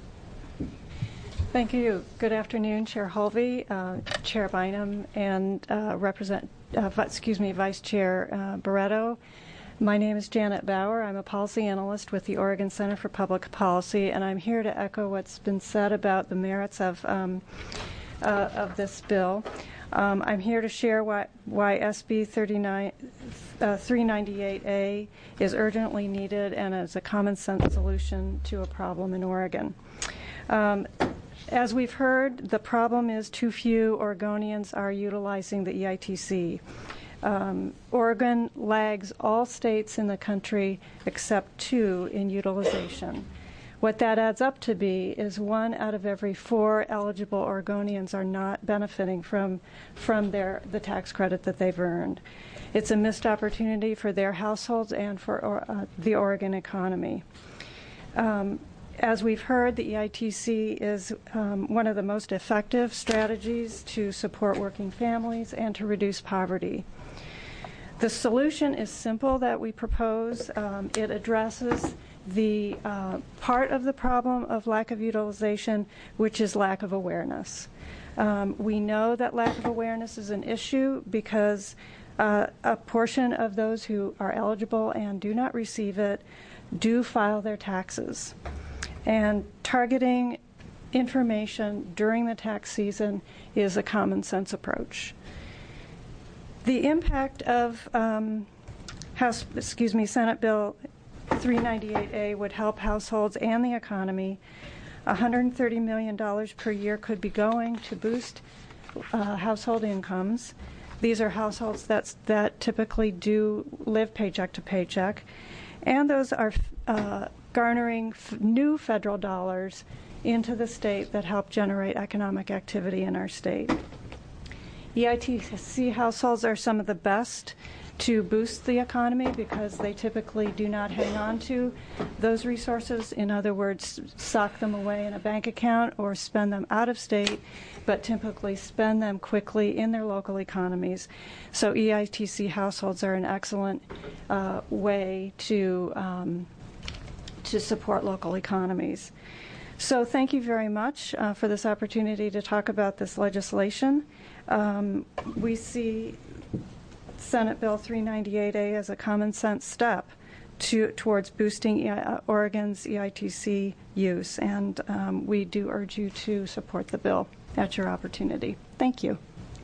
Thank you. Good afternoon, Chair Holvey, uh, Chair Bynum, and uh, Represent, uh, excuse me, Vice Chair uh, Barreto. My name is Janet Bauer. I'm a policy analyst with the Oregon Center for Public Policy, and I'm here to echo what's been said about the merits of um, uh, of this bill. Um, I'm here to share why, why S B three ninety-eight A is urgently needed and is a common sense solution to a problem in Oregon. Um, as we've heard, the problem is too few Oregonians are utilizing the E I T C. Um, Oregon lags all states in the country except two in utilization. What that adds up to be is one out of every four eligible Oregonians are not benefiting from from their the tax credit that they've earned. It's a missed opportunity for their households and for uh, the Oregon economy. Um, as we've heard, the E I T C is um, one of the most effective strategies to support working families and to reduce poverty. The solution is simple that we propose. Um, it addresses the uh, part of the problem of lack of utilization, which is lack of awareness. Um, we know that lack of awareness is an issue because uh, a portion of those who are eligible and do not receive it do file their taxes. And targeting information during the tax season is a common sense approach. The impact of um, House, excuse me, Senate Bill three ninety-eight A would help households and the economy. one hundred thirty million dollars per year could be going to boost uh, household incomes. These are households that's, that typically do live paycheck to paycheck, and those are uh, garnering f new federal dollars into the state that help generate economic activity in our state. E I T C households are some of the best to boost the economy because they typically do not hang on to those resources. In other words, sock them away in a bank account or spend them out of state, but typically spend them quickly in their local economies. So E I T C households are an excellent uh, way to, um, to support local economies. So thank you very much uh, for this opportunity to talk about this legislation. Um, we see Senate Bill three ninety-eight A as a common sense step to, towards boosting uh, Oregon's E I T C use, and um, we do urge you to support the bill at your opportunity. Thank you.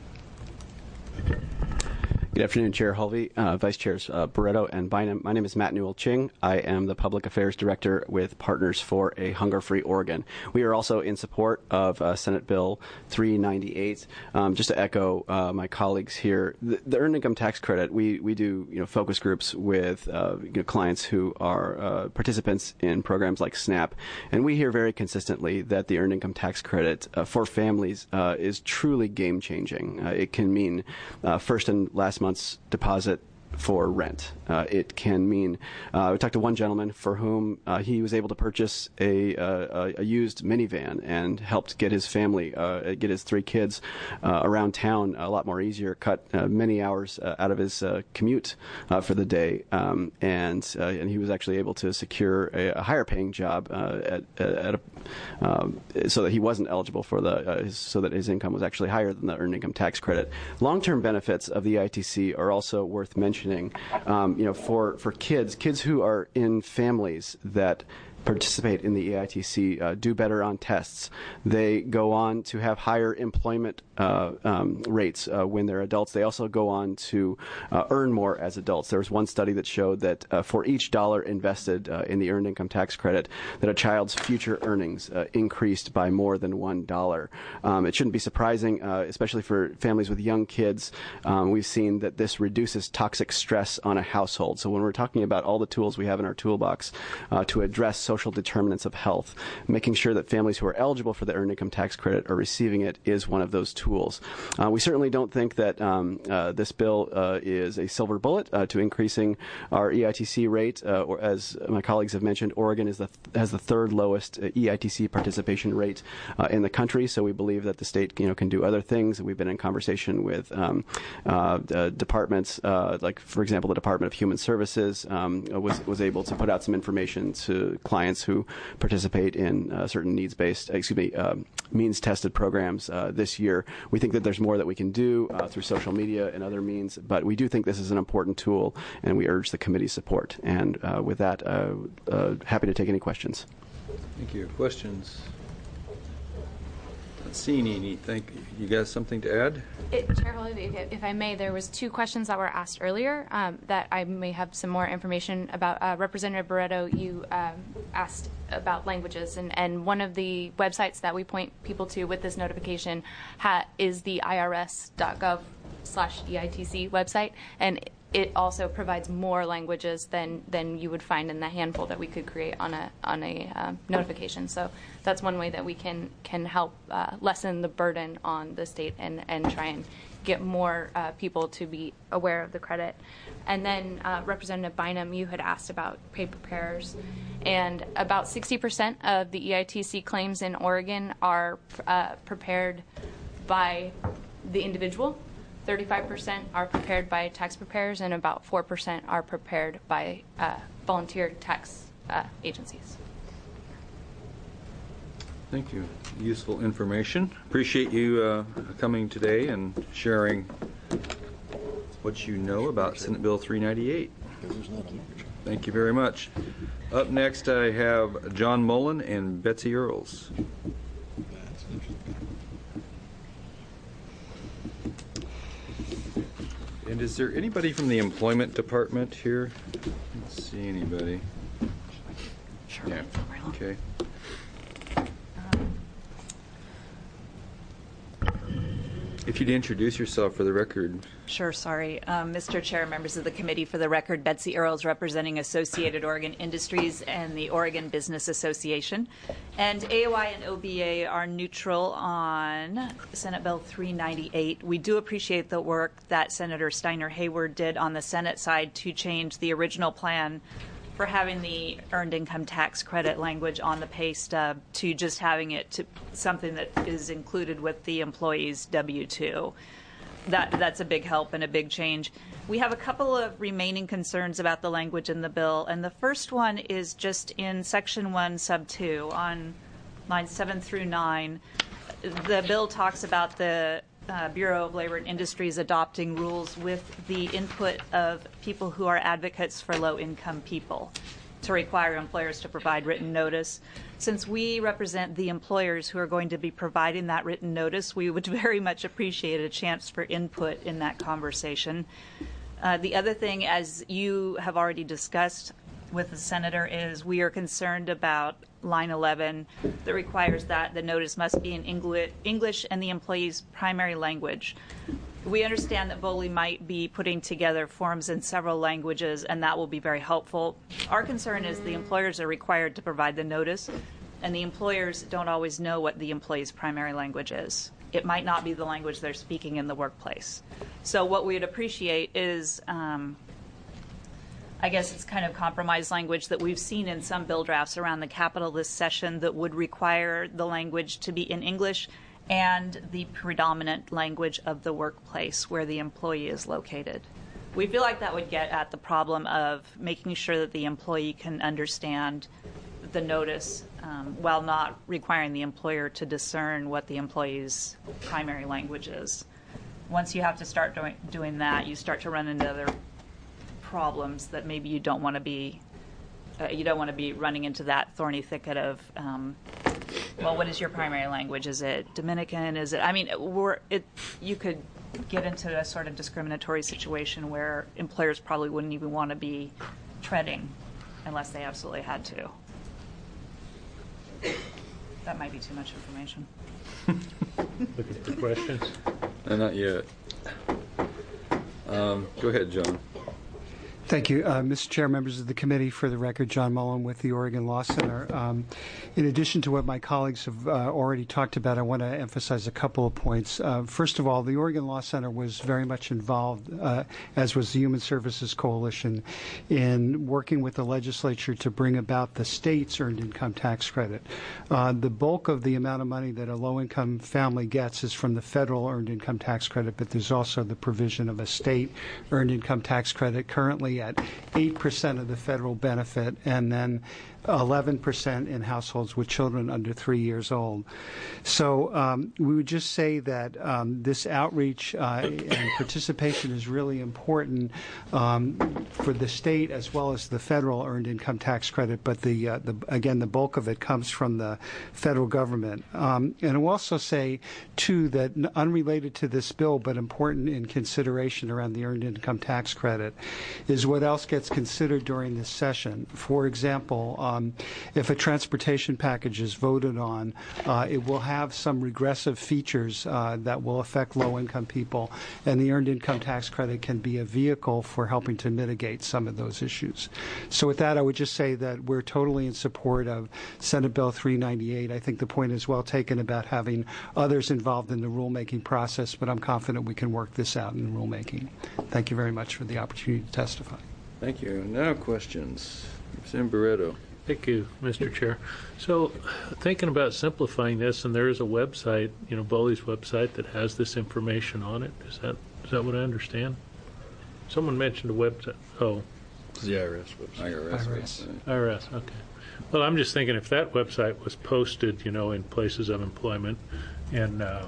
Good afternoon, Chair Hulvey, uh, Vice Chairs uh, Barreto and Bynum. My name is Matt Newell Ching. I am the Public Affairs Director with Partners for a Hunger-Free Oregon. We are also in support of uh, Senate Bill three ninety-eight. Um, just to echo uh, my colleagues here, the, the Earned Income Tax Credit, we, we do you know focus groups with uh, you know, clients who are uh, participants in programs like SNAP, and we hear very consistently that the Earned Income Tax Credit uh, for families uh, is truly game-changing. Uh, it can mean uh, first and last month's deposit for rent. Uh, it can mean, uh, we talked to one gentleman for whom uh, he was able to purchase a, uh, a used minivan and helped get his family, uh, get his three kids uh, around town a lot more easier, cut uh, many hours uh, out of his uh, commute uh, for the day, um, and uh, and he was actually able to secure a, a higher paying job uh, at, at a, um, so that he wasn't eligible for the, uh, his, so that his income was actually higher than the Earned Income Tax Credit. Long-term benefits of the E I T C are also worth mentioning. Um, you know, for, for kids, kids who are in families that participate in the E I T C uh, do better on tests. They go on to have higher employment uh, um, rates uh, when they're adults. They also go on to uh, earn more as adults. There was one study that showed that uh, for each dollar invested uh, in the Earned Income Tax Credit, that a child's future earnings uh, increased by more than one dollar. Um, it shouldn't be surprising, uh, especially for families with young kids. Um, we've seen that this reduces toxic stress on a household. So when we're talking about all the tools we have in our toolbox uh, to address social social determinants of health, making sure that families who are eligible for the Earned Income Tax Credit are receiving it is one of those tools. Uh, we certainly don't think that um, uh, this bill uh, is a silver bullet uh, to increasing our E I T C rate. Uh, or as my colleagues have mentioned, Oregon is the th- has the third lowest uh, E I T C participation rate uh, in the country. So we believe that the state, you know, can do other things. We've been in conversation with um, uh, uh, departments, uh, like for example, the Department of Human Services um, was was able to put out some information to clients who participate in uh, certain needs-based, excuse me, uh, means-tested programs uh, this year. We think that there's more that we can do uh, through social media and other means, but we do think this is an important tool, and we urge the committee's support. And uh, with that, uh, uh, happy to take any questions. Thank you. Questions? Not seeing any. Think you guys something to add? It, Chair Holly, if, if I may, there was two questions that were asked earlier um, that I may have some more information about. Uh, Representative Barreto, you um, asked about languages, and, and one of the websites that we point people to with this notification ha- is the I R S dot gov slash E I T C website, and it also provides more languages than, than you would find in the handful that we could create on a on a uh, notification. So that's one way that we can can help uh, lessen the burden on the state and, and try and get more uh, people to be aware of the credit. And then uh, Representative Bynum, you had asked about pay preparers, and about sixty percent of the E I T C claims in Oregon are uh, prepared by the individual. thirty-five percent are prepared by tax preparers, and about four percent are prepared by uh, volunteer tax uh, agencies. Thank you. Useful information. Appreciate you uh, coming today and sharing what you know about Senate Bill three ninety-eight. Thank you very much. Up next, I have John Mullen and Betsy Earls. And is there anybody from the employment department here? I don't see anybody. Sure. Yeah. Okay. If you'd introduce yourself for the record. Sure, sorry. Um, Mister Chair, members of the committee, for the record, Betsy Earls representing Associated Oregon Industries and the Oregon Business Association. And A O I and O B A are neutral on Senate Bill three ninety-eight. We do appreciate the work that Senator Steiner Hayward did on the Senate side to change the original plan for having the earned income tax credit language on the pay stub to just having it to something that is included with the employee's W two. That, that's a big help and a big change. We have a couple of remaining concerns about the language in the bill, and the first one is just in Section one, Sub two, on lines seven through nine. The bill talks about the uh, Bureau of Labor and Industries adopting rules with the input of people who are advocates for low-income people to require employers to provide written notice. Since we represent the employers who are going to be providing that written notice, we would very much appreciate a chance for input in that conversation. Uh, the other thing, as you have already discussed with the Senator, is we are concerned about line eleven that requires that the notice must be in English and the employee's primary language. We understand that BOLI might be putting together forms in several languages, and that will be very helpful. Our concern is the employers are required to provide the notice, and the employers don't always know what the employee's primary language is. It might not be the language they're speaking in the workplace. So what we'd appreciate is, um, I guess it's kind of compromise language that we've seen in some bill drafts around the Capitol this session that would require the language to be in English and the predominant language of the workplace where the employee is located. We feel like that would get at the problem of making sure that the employee can understand the notice um, while not requiring the employer to discern what the employee's primary language is. Once you have to start doing, doing that, you start to run into other problems that maybe you don't want to be uh, you don't want to be running into that thorny thicket of um, well, what is your primary language? Is it Dominican? Is it? I mean, we're, it. You could get into a sort of discriminatory situation where employers probably wouldn't even want to be treading unless they absolutely had to. That might be too much information. Looking for questions? Uh, not yet. Um, go ahead, John. Thank you, uh, Mister Chair, members of the committee. For the record, John Mullen with the Oregon Law Center. Um, in addition to what my colleagues have uh, already talked about, I want to emphasize a couple of points. Uh, first of all, the Oregon Law Center was very much involved, uh, as was the Human Services Coalition, in working with the legislature to bring about the state's earned income tax credit. Uh, the bulk of the amount of money that a low-income family gets is from the federal earned income tax credit, but there's also the provision of a state earned income tax credit currently at eight percent of the federal benefit, and then eleven percent in households with children under three years old. So um, we would just say that um, this outreach uh, and participation is really important um, for the state as well as the federal earned income tax credit, but the, uh, the again, the bulk of it comes from the federal government. Um, and I'll also say, too, that unrelated to this bill, but important in consideration around the earned income tax credit, is what else gets considered during this session. For example, um, Um, if a transportation package is voted on, uh, it will have some regressive features uh, that will affect low-income people, and the earned income tax credit can be a vehicle for helping to mitigate some of those issues. So with that, I would just say that we're totally in support of Senate Bill three ninety-eight. I think the point is well taken about having others involved in the rulemaking process, but I'm confident we can work this out in rulemaking. Thank you very much for the opportunity to testify. Thank you. Now questions. Representative Barreto. Thank you, Mister Chair. So, thinking about simplifying this, and there is a website, you know, BOLI's website that has this information on it. Is that is that what I understand? Someone mentioned a website. Oh, it's the I R S website. I R S. I R S. I R S. Okay. Well, I'm just thinking if that website was posted, you know, in places of employment, and uh,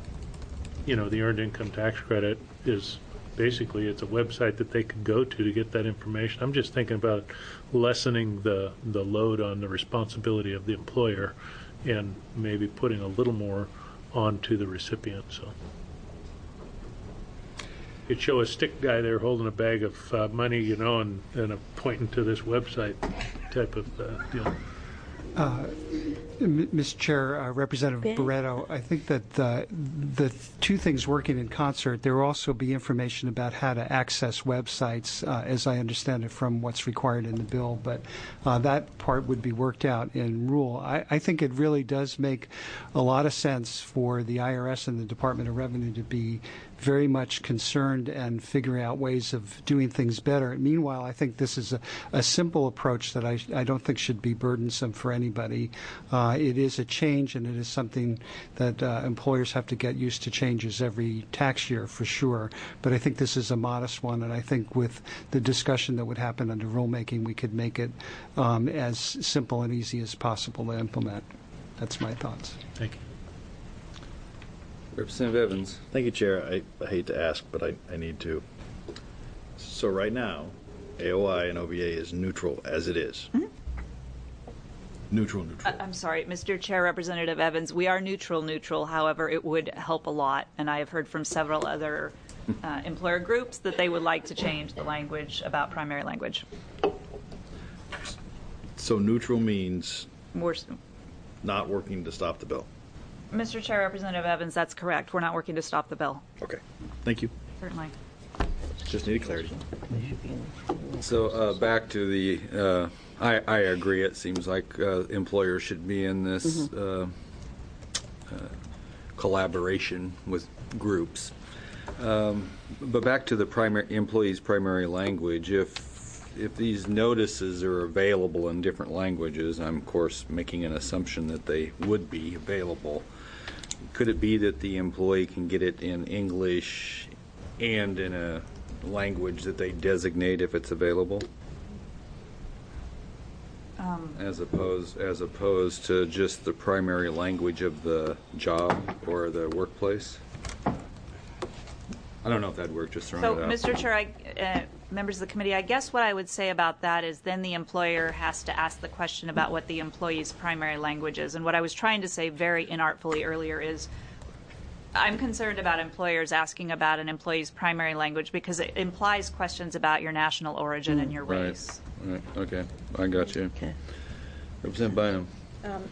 you know, the earned income tax credit is basically it's a website that they could go to to get that information. I'm just thinking about lessening the the load on the responsibility of the employer and maybe putting a little more onto the recipient. So you'd show a stick guy there holding a bag of uh, money, you know, and, and a pointing to this website type of uh, deal. Uh, Mister Chair, uh, Representative Ben? Barreto, I think that the, the two things working in concert, there will also be information about how to access websites, uh, as I understand it from what's required in the bill, but uh, that part would be worked out in rule. I, I think it really does make a lot of sense for the I R S and the Department of Revenue to be very much concerned and figuring out ways of doing things better. Meanwhile, I think this is a, a simple approach that I, I don't think should be burdensome for anybody. Uh, it is a change, and it is something that uh, employers have to get used to changes every tax year for sure. But I think this is a modest one, and I think with the discussion that would happen under rulemaking, we could make it um, as simple and easy as possible to implement. That's my thoughts. Thank you. Representative Evans. Thank you, Chair. I, I hate to ask, but I, I need to. So right now, A O I and O B A is neutral as it is. Mm-hmm. Neutral, neutral. Uh, I'm sorry, Mister Chair, Representative Evans, we are neutral, neutral. However, it would help a lot, and I have heard from several other uh, employer groups that they would like to change the language about primary language. So neutral means More, not working to stop the bill. Mister Chair, Representative Evans, that's correct. We're not working to stop the bill. Okay. Thank you. Certainly. Just needed clarity. So uh, back to the, uh, I, I agree. It seems like uh, employers should be in this uh, uh, collaboration with groups. Um, but back to the primary employees' primary language. If if these notices are available in different languages, I'm of course making an assumption that they would be available. Could it be that the employee can get it in English and in a language that they designate if it's available, um, as opposed as opposed to just the primary language of the job or the workplace? I don't know if that'd work. Just throwing So, it out. Mister Chair, I, uh, members of the committee, I guess what I would say about that is then the employer has to ask the question about what the employee's primary language is. And what I was trying to say very inartfully earlier is I'm concerned about employers asking about an employee's primary language because it implies questions about your national origin and your race. Right. Right. Okay. I got you. Okay. Representative Bynum. Um,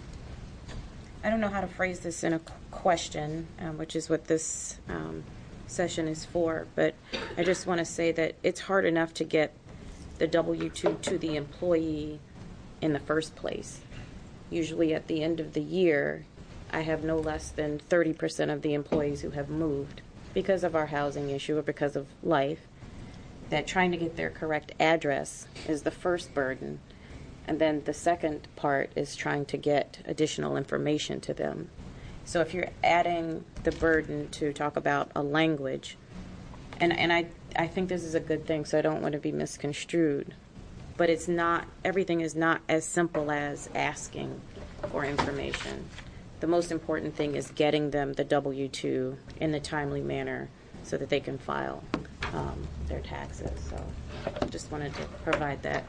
I don't know how to phrase this in a qu- question, um, which is what this um, session is for, but I just want to say that it's hard enough to get the W two to the employee in the first place. Usually at the end of the year, I have no less than thirty percent of the employees who have moved because of our housing issue or because of life, that trying to get their correct address is the first burden. And then the second part is trying to get additional information to them. So if you're adding the burden to talk about a language, and, and I, I think this is a good thing, so I don't want to be misconstrued, but it's not, everything is not as simple as asking for information. The most important thing is getting them the W two in the timely manner so that they can file um, their taxes. So I just wanted to provide that.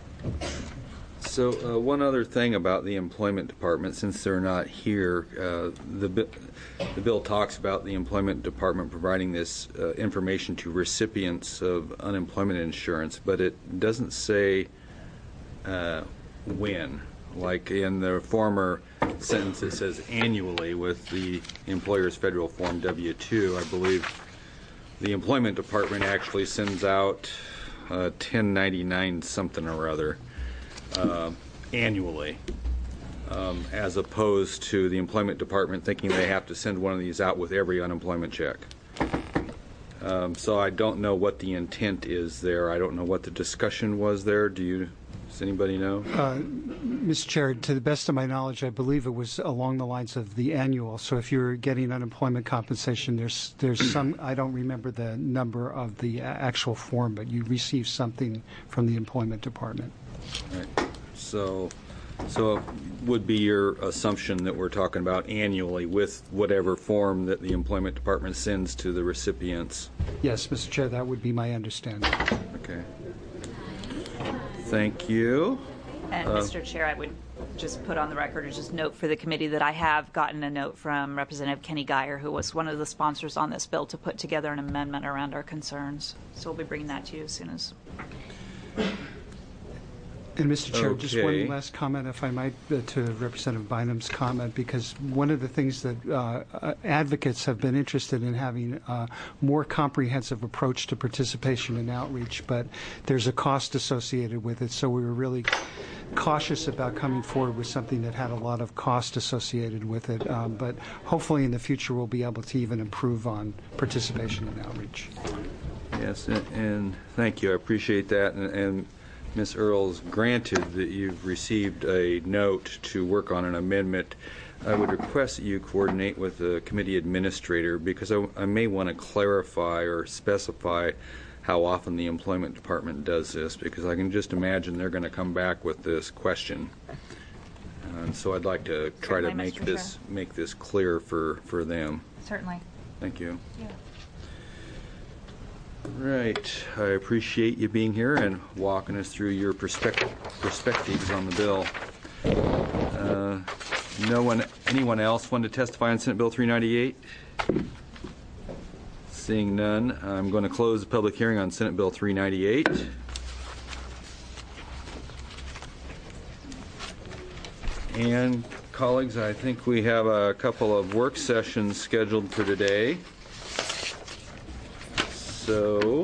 So uh, one other thing about the employment department, since they're not here, uh, the, bi- the bill talks about the employment department providing this uh, information to recipients of unemployment insurance, but it doesn't say uh, when. Like in the former sentence, it says annually with the employer's federal form W two. I believe the employment department actually sends out uh, ten ninety-nine something or other. Uh, annually, um, as opposed to the employment department thinking they have to send one of these out with every unemployment check. Um, so I don't know what the intent is there. I don't know what the discussion was there. Do you, does anybody know? Uh, Mister Chair, to the best of my knowledge, I believe it was along the lines of the annual. So if you're getting unemployment compensation, there's there's some, I don't remember the number of the actual form, but you receive something from the employment department. Right. So, so it would be your assumption that we're talking about annually with whatever form that the employment department sends to the recipients? Yes, Mister Chair, that would be my understanding. Okay. Thank you. And uh, Mister Chair, I would just put on the record or just note for the committee that I have gotten a note from Representative Kenny Geyer, who was one of the sponsors on this bill, to put together an amendment around our concerns. So we'll be bringing that to you as soon as. And Mister Chair, just Okay. one last comment, if I might, uh, to Representative Bynum's comment, because one of the things that uh, uh, advocates have been interested in having a more comprehensive approach to participation and outreach, but there's a cost associated with it, so we were really cautious about coming forward with something that had a lot of cost associated with it. Um, but hopefully in the future we'll be able to even improve on participation and outreach. Yes, and, and thank you. I appreciate that. And, and Miz Earls, granted that you've received a note to work on an amendment, I would request that you coordinate with the committee administrator, because I, I may want to clarify or specify how often the employment department does this, because I can just imagine they're going to come back with this question. And so I'd like to try Certainly, to make Mister this Chair. make this clear for, for them. Certainly. Thank you. Yeah. Right. I appreciate you being here and walking us through your perspective, perspectives on the bill. Uh, no one, anyone else want to testify on Senate Bill three ninety-eight? Seeing none, I'm going to close the public hearing on Senate Bill three ninety-eight. And colleagues, I think we have a couple of work sessions scheduled for today. So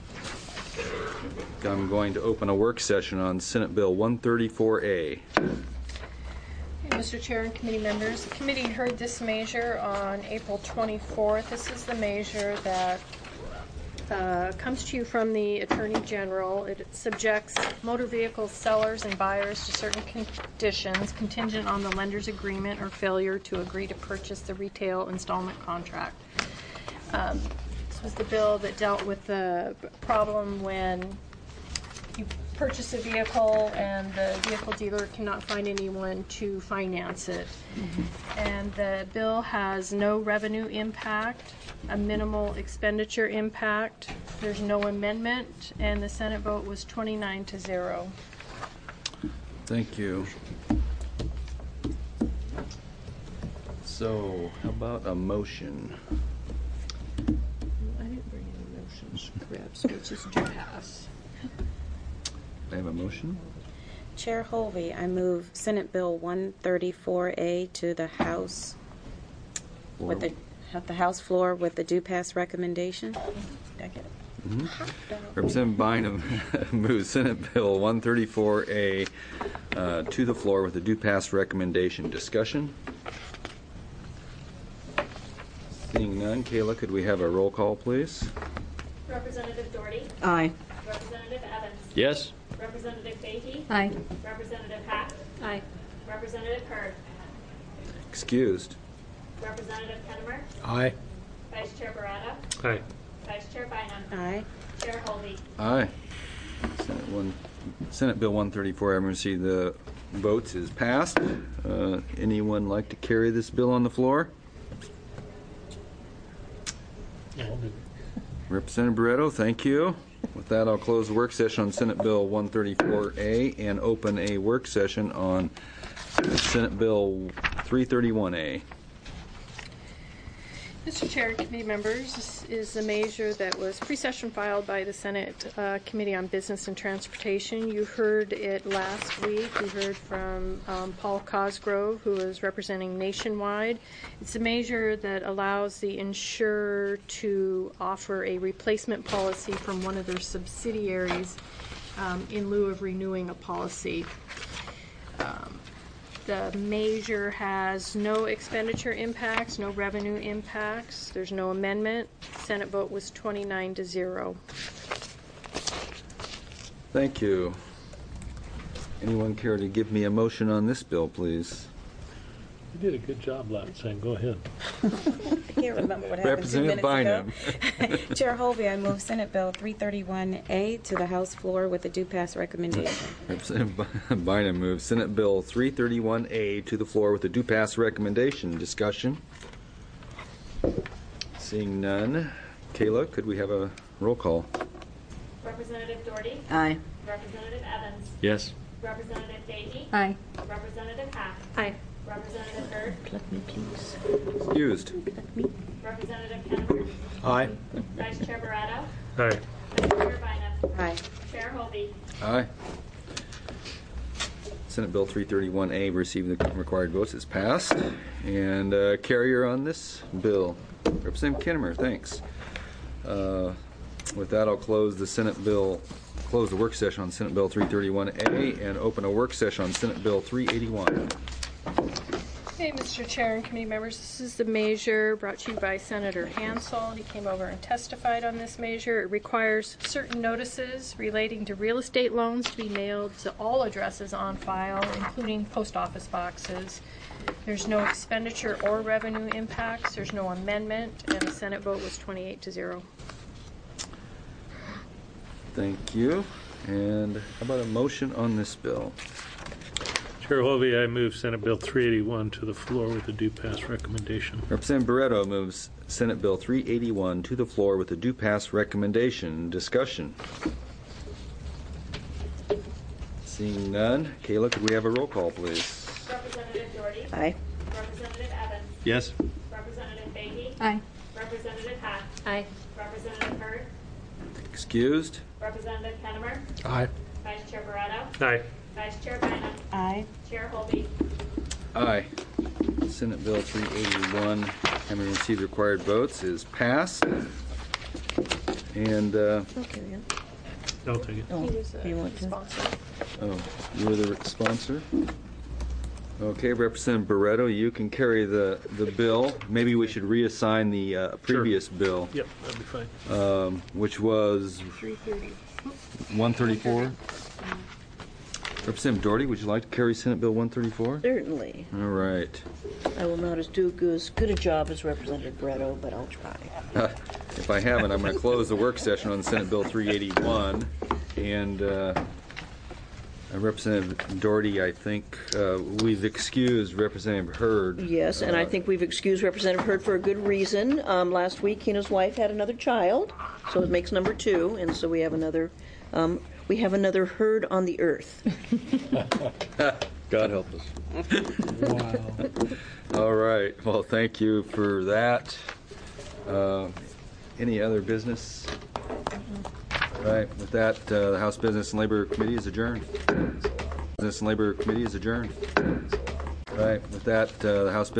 I'm going to open a work session on Senate Bill one thirty-four A. Mister Chair and committee members, the committee heard this measure on April twenty-fourth. This is the measure that uh, comes to you from the Attorney General. It subjects motor vehicle sellers and buyers to certain conditions contingent on the lender's agreement or failure to agree to purchase the retail installment contract. Um, this was the bill that dealt with the problem when you purchase a vehicle and the vehicle dealer cannot find anyone to finance it. Mm-hmm. And the bill has no revenue impact, a minimal expenditure impact. There's no amendment, and the Senate vote was twenty-nine to zero. Thank you. So, how about a motion? I didn't bring any motions. Perhaps we'll just do pass. I have a motion. Chair Holvey, I move Senate Bill one thirty-four A to the House Floor. with the at the House floor with the due pass recommendation. Did I get it? Mm-hmm. Representative Bynum moves Senate Bill one thirty-four A uh, to the floor with a due pass recommendation. Discussion? Seeing none, Kayla, could we have a roll call, please? Representative Doherty. Aye. Representative Evans. Yes. Representative Fahey. Aye. Representative Hack. Aye. Representative Hurd. Excused. Representative Kettemer. Aye. Vice Chair Barata. Aye. Vice Chair Bynum. Aye. Chair Holvey. Aye. Senate one, Senate Bill one thirty-four, having received the votes, is passed. Uh, anyone like to carry this bill on the floor? Representative Barreto, thank you. With that, I'll close the work session on Senate Bill one thirty-four A and open a work session on Senate Bill three thirty-one A. Mister Chair and committee members, this is a measure that was pre-session filed by the Senate uh, Committee on Business and Transportation. You heard it last week. We heard from um, Paul Cosgrove, who is representing Nationwide. It's a measure that allows the insurer to offer a replacement policy from one of their subsidiaries um, in lieu of renewing a policy. Um, The measure has no expenditure impacts, no revenue impacts. There's no amendment. Senate vote was twenty-nine to zero. Thank you. Anyone care to give me a motion on this bill, please? You did a good job last time. Go ahead. I can't remember what happened two Representative minutes Bynum. ago. Chair Holvey, I move Senate Bill three thirty-one A to the House floor with a due pass recommendation. Representative Bynum moves Senate Bill three thirty-one A to the floor with a due pass recommendation. Discussion? Seeing none. Kayla, could we have a roll call? Representative Doherty. Aye. Representative Evans. Yes. Representative Fahey. Aye. Representative Hack. Aye. Representative Hurd. Pluck me, please. Excused. Representative Kettemer. Aye. Vice Chair Barata. Aye. Vice Chair Bynum. Aye. Chair Holvey. Aye. Senate Bill three thirty-one A received the required votes. It's passed. And uh, carrier on this bill, Representative Kettemer, thanks. Uh, with that, I'll close the Senate Bill, close the work session on Senate Bill three thirty-one A and open a work session on Senate Bill three eighty-one. Okay, Mister Chair and committee members, this is the measure brought to you by Senator Hansel. He came over and testified on this measure. It requires certain notices relating to real estate loans to be mailed to all addresses on file, including post office boxes. There's no expenditure or revenue impacts. There's no amendment, and the Senate vote was twenty-eight to zero. Thank you. And how about a motion on this bill? Chair Hovey, I move Senate Bill three eighty-one to the floor with a due pass recommendation. Representative Barretto moves Senate Bill three eighty-one to the floor with a due pass recommendation. Discussion. Seeing none. Kayla, could we have a roll call, please? Representative Doherty. Aye. Representative Evans. Yes. Representative Fahey. Aye. Representative Hack. Aye. Representative Hurd. Excused. Representative Kennemer. Aye. Vice Chair Barretto. Aye. Vice Chair Bynum. Aye. Chair Holby. Aye. Senate Bill three eighty-one, having received required votes, is passed. And, uh, Okay, yeah. I'll take it. Oh, you want to? oh, you were the sponsor? Okay, Representative Barretto, you can carry the, the bill. Maybe we should reassign the uh, previous bill. Yep, that'd be fine. Um, which was three thirty. one thirty-four. Representative Doherty, would you like to carry Senate Bill one thirty-four? Certainly. All right. I will not as do as good a job as Representative Barretto, but I'll try. If I haven't, I'm going to close the work session on Senate Bill three eighty-one. And uh, Representative Doherty, I think uh, we've excused Representative Hurd. Yes, and I think we've excused Representative Hurd for a good reason. Um, last week, he and his wife had another child, so it makes number two, and so we have another. Um, we have another Hurd on the earth. God help us. Wow. All right. Well, thank you for that. Uh, any other business? All right. With that, uh, the House Business and Labor Committee is adjourned. Business and Labor Committee is adjourned. All right. With that, uh, the House